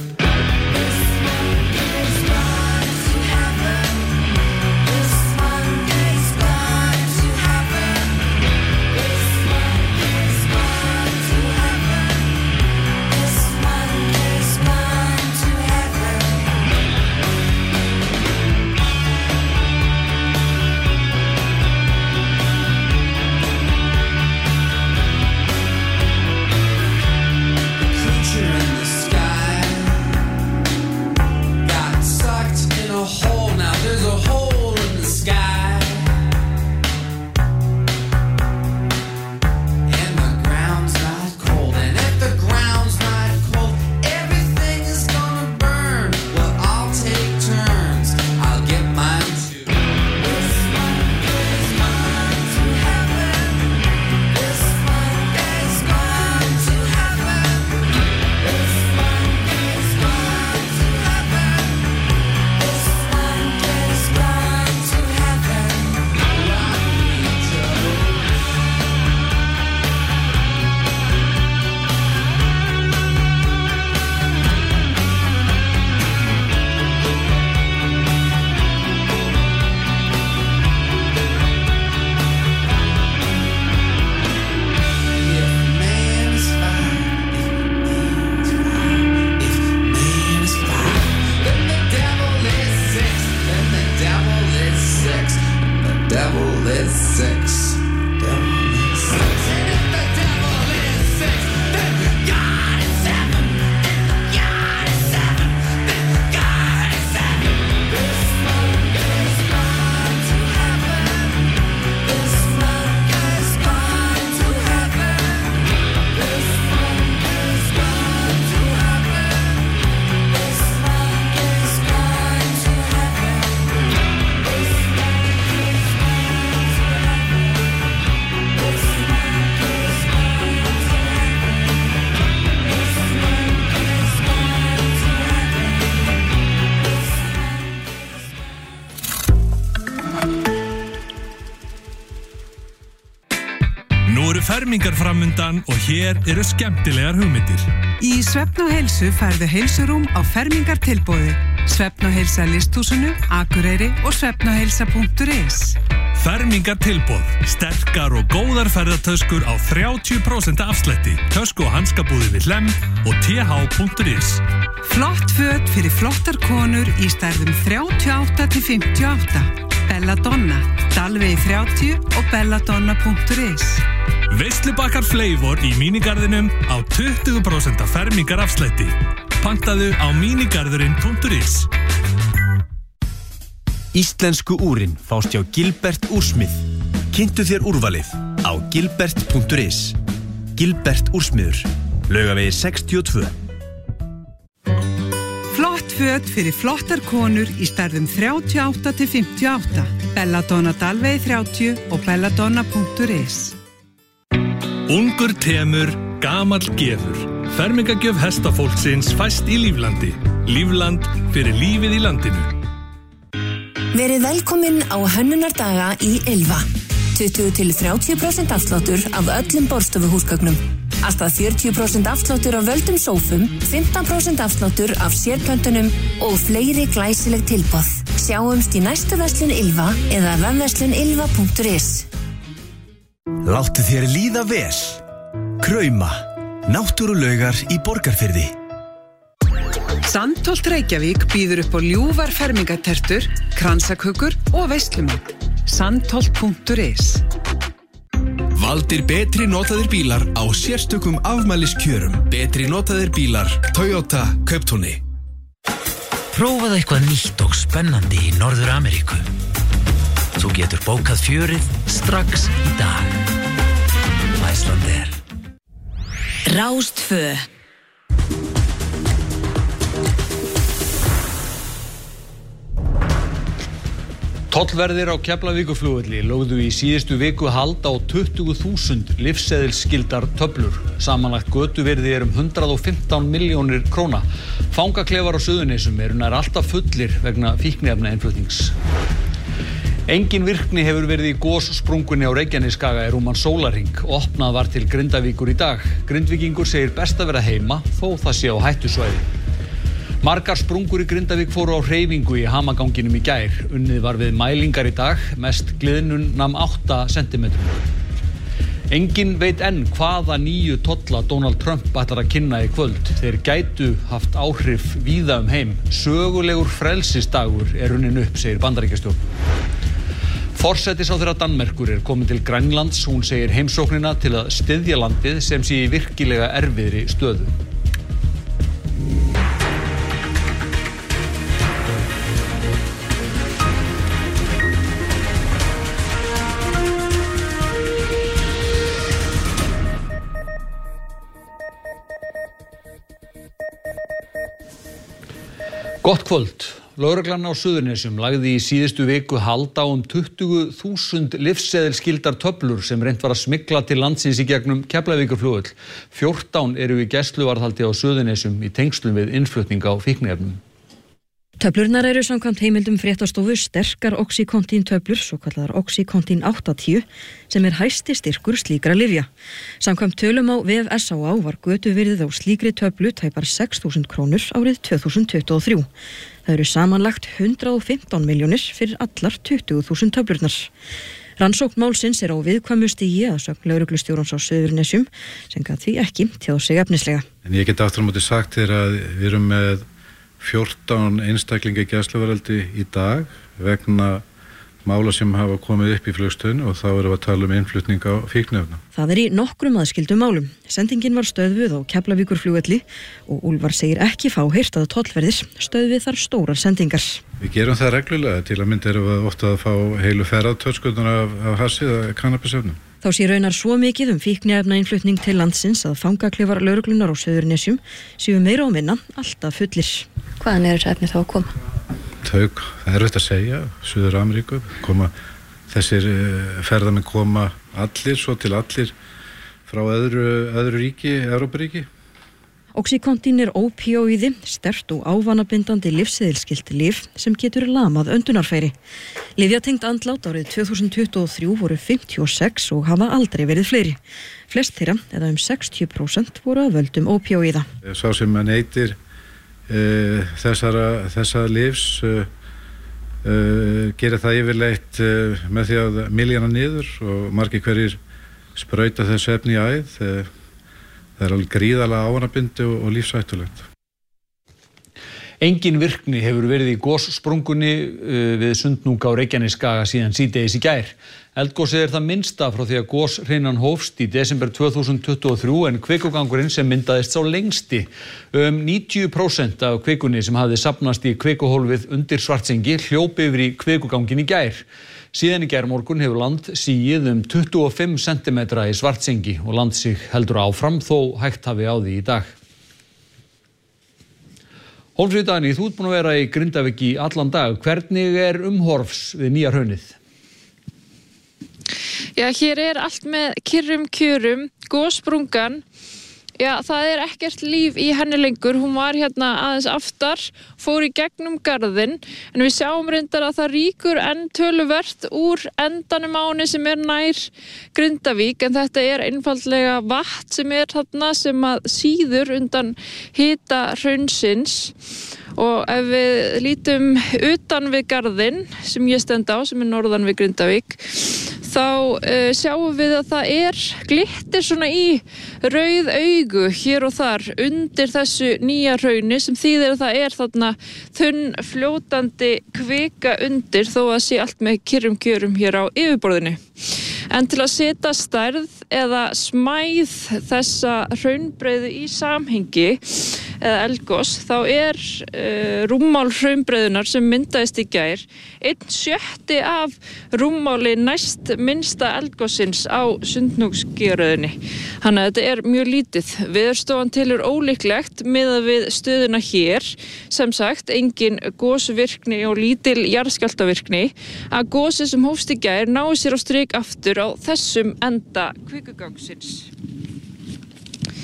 Fermingar framundan og hér eru skemmtilegar hugmyndir. Í Svefn og heilsu færðu heilsurúm á fermingartilboði. Svefn og heilsa listhúsinu, Akureyri og svefnogheilsa punktur is. Fermingartilboð, sterkar og góðar ferðartöskur á þrjátíu prósent afslætti, tösku- og hanskabúðir við Hlemm og t h punktur is. Flott föt fyrir flottar konur í stærðum þrjátíu og átta til fimmtíu og átta. Belladonna, Dalvegi þrjátíu og belladonna punktur is. Veislubakkar Flavor í mínigarðinum á tuttugu prósent fermingar afslætti. Pantaðu á mínigarðurinn punktur is. Íslensku úrin fást hjá Gilbert úrsmið. Kynntu þér úrvalið á gilbert punktur is. Gilbert úrsmiður, Laugavegi sextíu og tvö. Flott föt fyrir flottar konur í stærðum þrjátíu og átta til fimmtíu og átta. Belladonna Dalvegi þrjátíu og belladonna punktur is. Ungur temur, gamall gefur. Fermingargjöf hestafólksins fæst í Líflandi. Lífland fyrir lífið í landinu. Verið velkomin á hönnunardaga í Ylva. tuttugu til þrjátíu prósent afsláttur af öllum borstofuhúsgögnum. Alltaf fjörutíu prósent afsláttur af völdum sófum, fimmtán prósent afsláttur af sérplöntunum og fleiri glæsileg tilboð. Sjáumst í næstu verslun Ylva eða vefverslun ylva punktur is. Láttu þér líða vel. Krauma, náttúrulaugar í Borgarfirði. Sandholt Reykjavík býður upp á ljúfar fermingatertur, kransakökur og veislumat. Sandholt punktur is. Valdir betri notaðir bílar á sérstökum afmæliskjörum. Betri notaðir bílar, Toyota Kauptúni. Prófaðu eitthvað nýtt og spennandi í Norður Ameríku. Þú getur bókað fjörið strax í dag. Icelandair. Rástvö. Tollverðir á Keflavíkurflugvelli lögðu í síðustu viku hald á tuttugu þúsund lyfseðilsskyldar töflur. Samanlagt götuvirði er um hundrað og fimmtán milljónir króna. Fangaklefar á Suðurnesjum eru nær alltaf fullir vegna fíkniefnainnflutnings. Engin virkni hefur verið í gossprungunni á Reykjanesskaga í rúman sólarhring. Opnað var til Grindavíkur í dag. Grindvíkingur segir best að vera heima þó það sé á hættusvæði. Margar sprungur í Grindavík fóru á hreyfingu í hamaganginum í gær. Unnið var við mælingar í dag, mest gliðnun nam átta sentimetrum. Engin veit enn hvaða nýju tolla Donald Trump ætlar að kynna í kvöld. Þeir gætu haft áhrif víða um heim. Sögulegur frelsisdagur er runnin upp, segir Bandaríkjastjórn. Forsætisráðherra Danmerkur er komin til Grænlands. Hún segir heimsóknina til að styðja landið sem sé í virkilega erfiðri stöðu. Gott kvöld. Lögreglan á Suðurnesjum lagði í síðustu viku hald á um tuttugu þúsund lyfseðilsskyldar töflur sem reynt var að smygla til landsins í gegnum Keflavíkurflugvöll. fjórtán eru í gæsluvarðhaldi á Suðurnesjum í tengslum við innflutning á fíkniefnum. Töflurnar eru samkvæmt heimildum fréttastofu sterkar Oxycontin töflur, svo kallar Oxycontin áttatíu, sem er hæsti styrkur slíkra lyfja. Samkvæmt tölum á vef S á á var götuvirðið á slíkri töflu tæpar sex þúsund krónur árið tvö þúsund tuttugu og þrjú. Það eru samanlagt hundrað og fimmtán milljónir fyrir allar tuttugu þúsund töflurnar. Rannsókn málsins er á viðkvæmu stigi að sögn lögreglustjórans á Suðurnesjum sem gat því ekki tjáð sig efnislega. En ég get aftur á móti sagt þér að við erum með fjórtán einstaklinga í gæsluvarðhaldi í dag vegna mála sem hafa komið upp í flugstöðinu og þá erum við að tala um innflutning á fíkniefnum. Það er í nokkrum aðskildum málum. Sendingin var stöðvuð á Keflavíkurflugvelli og Úlfar segir ekki fáheyrt að tollverðir stöðvið þar stórar sendingar. Við gerum það reglulega, til að mynda erum við ofta að fá heilu ferðartöskurnar af, af hassið eða kannabisefnum. Þá sé raunar svo mikið um fíkniefnainnflutning til landsins að fangaklefar lögreglunar á Suðurnesjum séu meira og minna alltaf fullir. Hvaðan eru þessi efni þá að koma? Þau, það er auðvitað að segja, Suður-Ameríku, koma, þessir ferðamenn koma allir, svo til allir frá öðru, öðru ríki, Evrópuríki. Oxycontin er ópíóíði, sterkt og ávanabindandi lyfseðilsskylt lyf sem getur lamað öndunarfæri. Lyfjatengt andlát árið tvö þúsund tuttugu og þrjú voru fimmtíu og sex og hafa aldrei verið fleiri. Flest þeirra, eða um sextíu prósent, voru að völdum ópíóíða. Sá sem neytir uh, þessara, þessara lyfs uh, uh, gerir það yfirleitt uh, með því að milljóna niður og margir hverjir sprauta þessu efni í æð. Uh, Það er alveg gríðarlega ávanabindi og, og lífshættulegt. Engin virkni hefur verið í gossprungunni uh, við Sundhnúka á Reykjanesskaga síðan síðdegis í gær. Eldgosið er það minnsta frá því að goshreynan hófst í desember tvö þúsund tuttugu og þrjú en kvikugangurinn sem myndaðist sá lengsti. Um níutíu prósent af kvikunni sem hafði safnast í kvikuhólfið undir Svartsengi hljóp yfir í kvikugangin í gær. Síðan í gærmorgun hefur land sigið um tuttugu og fimm sentimetra í Svartsengi og landsig heldur áfram þó hægt hafi á því í dag. Hólmfríður Dagný, þú ert búin að vera í Grindavík í allan dag. Hvernig er umhorfs við nýja hraunið? Já, hér er allt með kyrrum kjörum, gossprungan. Já, það er ekkert líf í henni lengur. Hún var hérna aðeins aftar, fór í gegnum garðinn, en við sjáum reyndar að það rýkur enn töluvert úr endanum á henni sem er nær Grindavík, en þetta er einfaldlega vatn sem er þarna sem að síður undan hita hraunsins. Og ef við lítum utan við garðinn sem ég stend á, sem er norðan við Grindavík, þá uh, sjáum við að það er glittir svona í rauð augu hér og þar undir þessu nýja hrauni sem þýðir að það er þarna þunn fljótandi kvika undir þó að sé allt með kyrrum kjörum hér á yfirborðinu. En til að setja stærð eða smæð þessa hraunbreiðu í samhengi eða eldgos, þá er uh, rúmmál hraunbreiðunar sem myndaðist í gær einn sjötti af rúmmáli næst minnsta eldgossins á Sundhnúksgígaröðinni. Þannig að þetta er mjög lítið. Veðurstofan telur ólíklegt miðað við stöðuna hér, sem sagt engin gosvirkni og lítil jarðskjálftavirkni, að gosið sem hófst í gær nái sér á strik aftur á þessum enda kvikugangsins.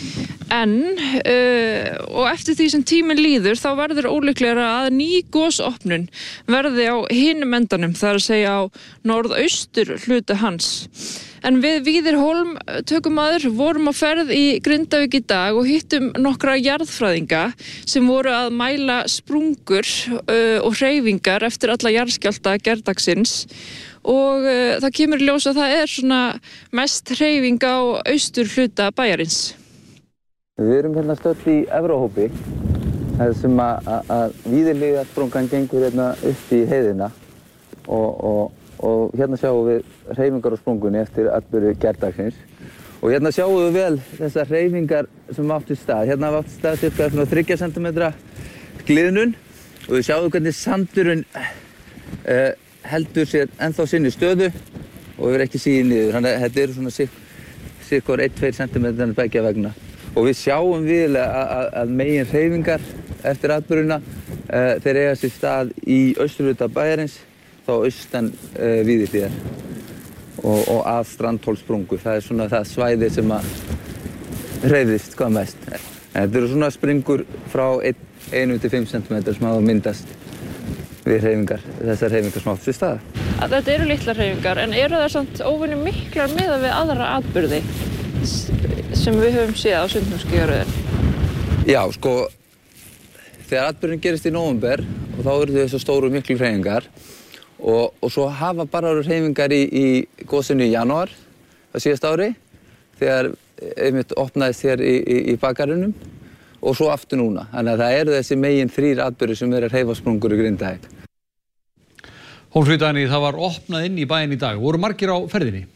En, uh, og eftir því sem tíminn líður, þá verður ólíklegra að ný gosopnun verði á hinum endanum, það er að segja á norðaustur hluta hans. En við Víðirhólm tökumaður vorum á ferð í Grindavík í dag og hittum nokkra jarðfræðinga sem voru að mæla sprungur uh, og hreyfingar eftir alla jarðskjálfta gerdagsins. Og uh, það kemur í ljós að það er svona mest hreyfing á austur hluta bæjarins. Við erum hérna stödd í Efrahópi, þar sem að, að Víðirhlíðarsprungan gengur hérna upp í heiðina og, og, og hérna sjáum við hreyfingar á sprungunni eftir atburði gerdagsins. Og hérna sjáum við vel þessar hreyfingar sem áttu stað. Hérna áttu stað cirka svona þriggja sentimetra gliðnun og við sjáum hvernig sandurinn uh, heldur sér ennþá sinni stöðu og hefur ekki síðið niður. Þannig að þetta eru svona cirka eitt til tveir sentimetrar beggja vegna. Og við sjáum við að, að, að megin hreyfingar eftir atburðina uh, þeir eiga sér stað í austurhluta bæjarins, þá austan uh, Víðirhlíðar og, og að Strandhólssprungu. Það er svona það svæði sem að hreyfðist hvað mest. Þetta eru svona springur frá eitt til fimm sentimetrar sem hafa myndast við hreyfingar, þessar hreyfingar sem áttu sér stað. Þetta eru litlar hreyfingar, en eru það samt óvenju miklar miðað við aðra atburði sem við höfum séð á Suðurskautsskýjahraun? Já, sko, þegar atburðurinn gerist í nóvember og þá eru þessar stóru miklu hreyfingar og, og svo hafa bara hreyfingar í, í gosinu í janúar á síðasta ári þegar einmitt opnaðist hér í, í, í bakgarðinum og svo aftur núna. Þannig að það eru þessi megin þrír atburðir sem eru að hreyfa sprungur í Grindavík. Hólmfríður Dagný, það var opnað inn í bæinn í dag. Voru margir á ferðinni?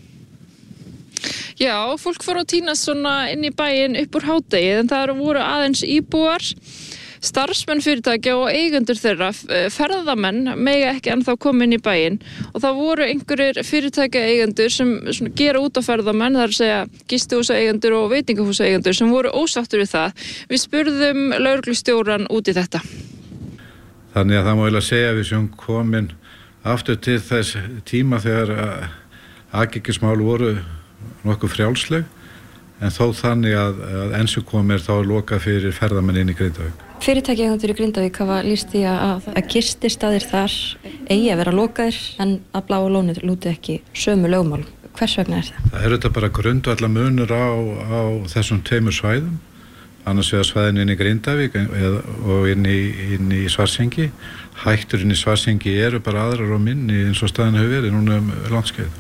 Já, fólk fór að tínast svona inn í bæinn upp úr hádegi, en það voru aðeins íbúar, starfsmenn fyrirtækja og eigendur þeirra, ferðamenn mega ekki ennþá koma inn í bæinn og það voru einhverjir fyrirtækja eigendur sem svona gera út á ferðamenn, það er að segja gistihúsa eigendur og veitingahúsa eigendur sem voru ósáttur við það. Við spurðum lögreglustjórann út í þetta. Þannig að það má eiginlega segja að við séum komin aftur til þess tíma þegar aðgengismál voru nokkuð frjálsleg, en þó þannig að, að enn sem komir þá er lokað fyrir ferðamenn inn í Grindavík. Fyrirtækjaeigendur í Grindavík hafa lýst því að, að gististaðir þar eigi að vera lokaðir en að Bláa lónið lúti ekki sömu lögmálum. Hvers vegna er það? Það eru þetta bara grundvallar munur á, á þessum tveimur svæðum, annars vegar svæðin inn í Grindavík og inn í, inn í Svartsengi. Hættur inn í Svartsengi eru bara aðrar og minni eins og staðan hefur verið núna um landskeið.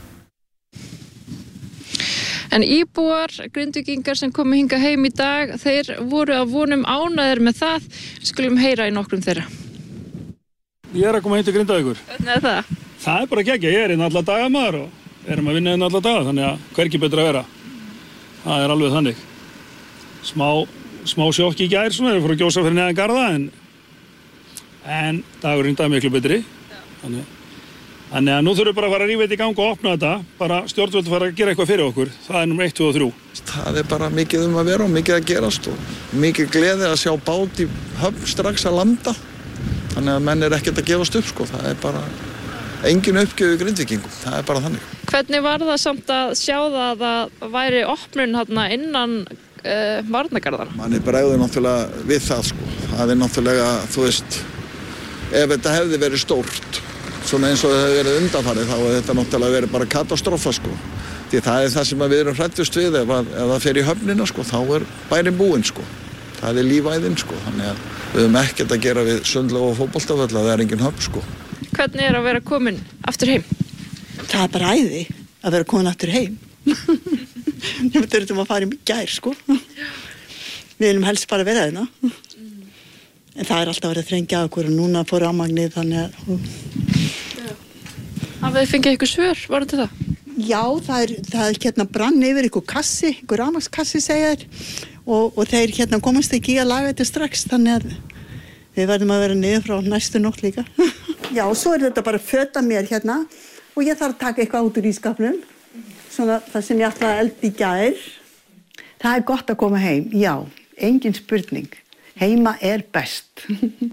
En íbúar, Grindvíkingar sem komu hingað heim í dag, þeir voru að vonum ánægðir með það. Skulum heyra í nokkrum þeirra. Ég er að koma heim til Grindavíkur. Hvernig er það? Það er bara geggja, ég er inn alla daga maður og erum að vinna inn alla daga, þannig að hvergi betra að vera. Það er alveg þannig. Smá, smá sjokki í gær, svona, við fórum að gjósa fyrir neðan garða, en, en dagurinn dag miklu betri. Þannig Þannig að nú þurfum við bara að fara að rífa þetta í gang og opna þetta, bara stjórnvöld fara að gera eitthvað fyrir okkur. Það er númer eitt, tvö og þrjú. Það er bara mikið um að vera og mikið að gerast og mikið gleði að sjá bát í höfn strax að landa. Þannig að menn er ekkert að gefast upp, sko. Það er bara engin uppgjöf í Grindvíkingum. Það er bara þannig. Hvernig var það samt að sjá það að það væri opnun hérna innan uh, varnargarðana? Man er bregður náttúrulega við það, sko. Það er náttúrulega, þú veist, ef þetta hefði verið stórt, svona eins og það hefur verið undanfarið, þá er þetta náttúrulega verið bara katastrófa, sko. Því það er það sem við erum hræddust við, ef, að, ef það fer í höfnina, sko, þá er bærin búinn, sko. Það er lífæðin, sko, þannig að við höfum ekkert að gera við sundlaug og fótboltavöll, það er engin höfn, sko. Hvernig er að vera komin aftur heim? Það er bara æði að vera komin aftur heim. Við þurfum að fara í gær, sko. Við viljum helst bara vera þeirna. En það er alltaf verið að þrengja okkur og núna fór rafmagnið, þannig að... Hafið þið fengið eitthvað svör, var þetta það? Já, það er, það er hérna brann yfir eitthvað kassi, eitthvað rafmagnskassi segja þér og, og þeir hérna komast ekki í að laga þetta strax, þannig að við verðum að vera niður frá næstu nótt líka. Já, svo er þetta bara föta mér hérna og ég þarf að taka eitthvað út úr ískapnum, svona það sem ég ætla að elda í gær. Það er gott að koma heim, já, engin spurning. Heima er best.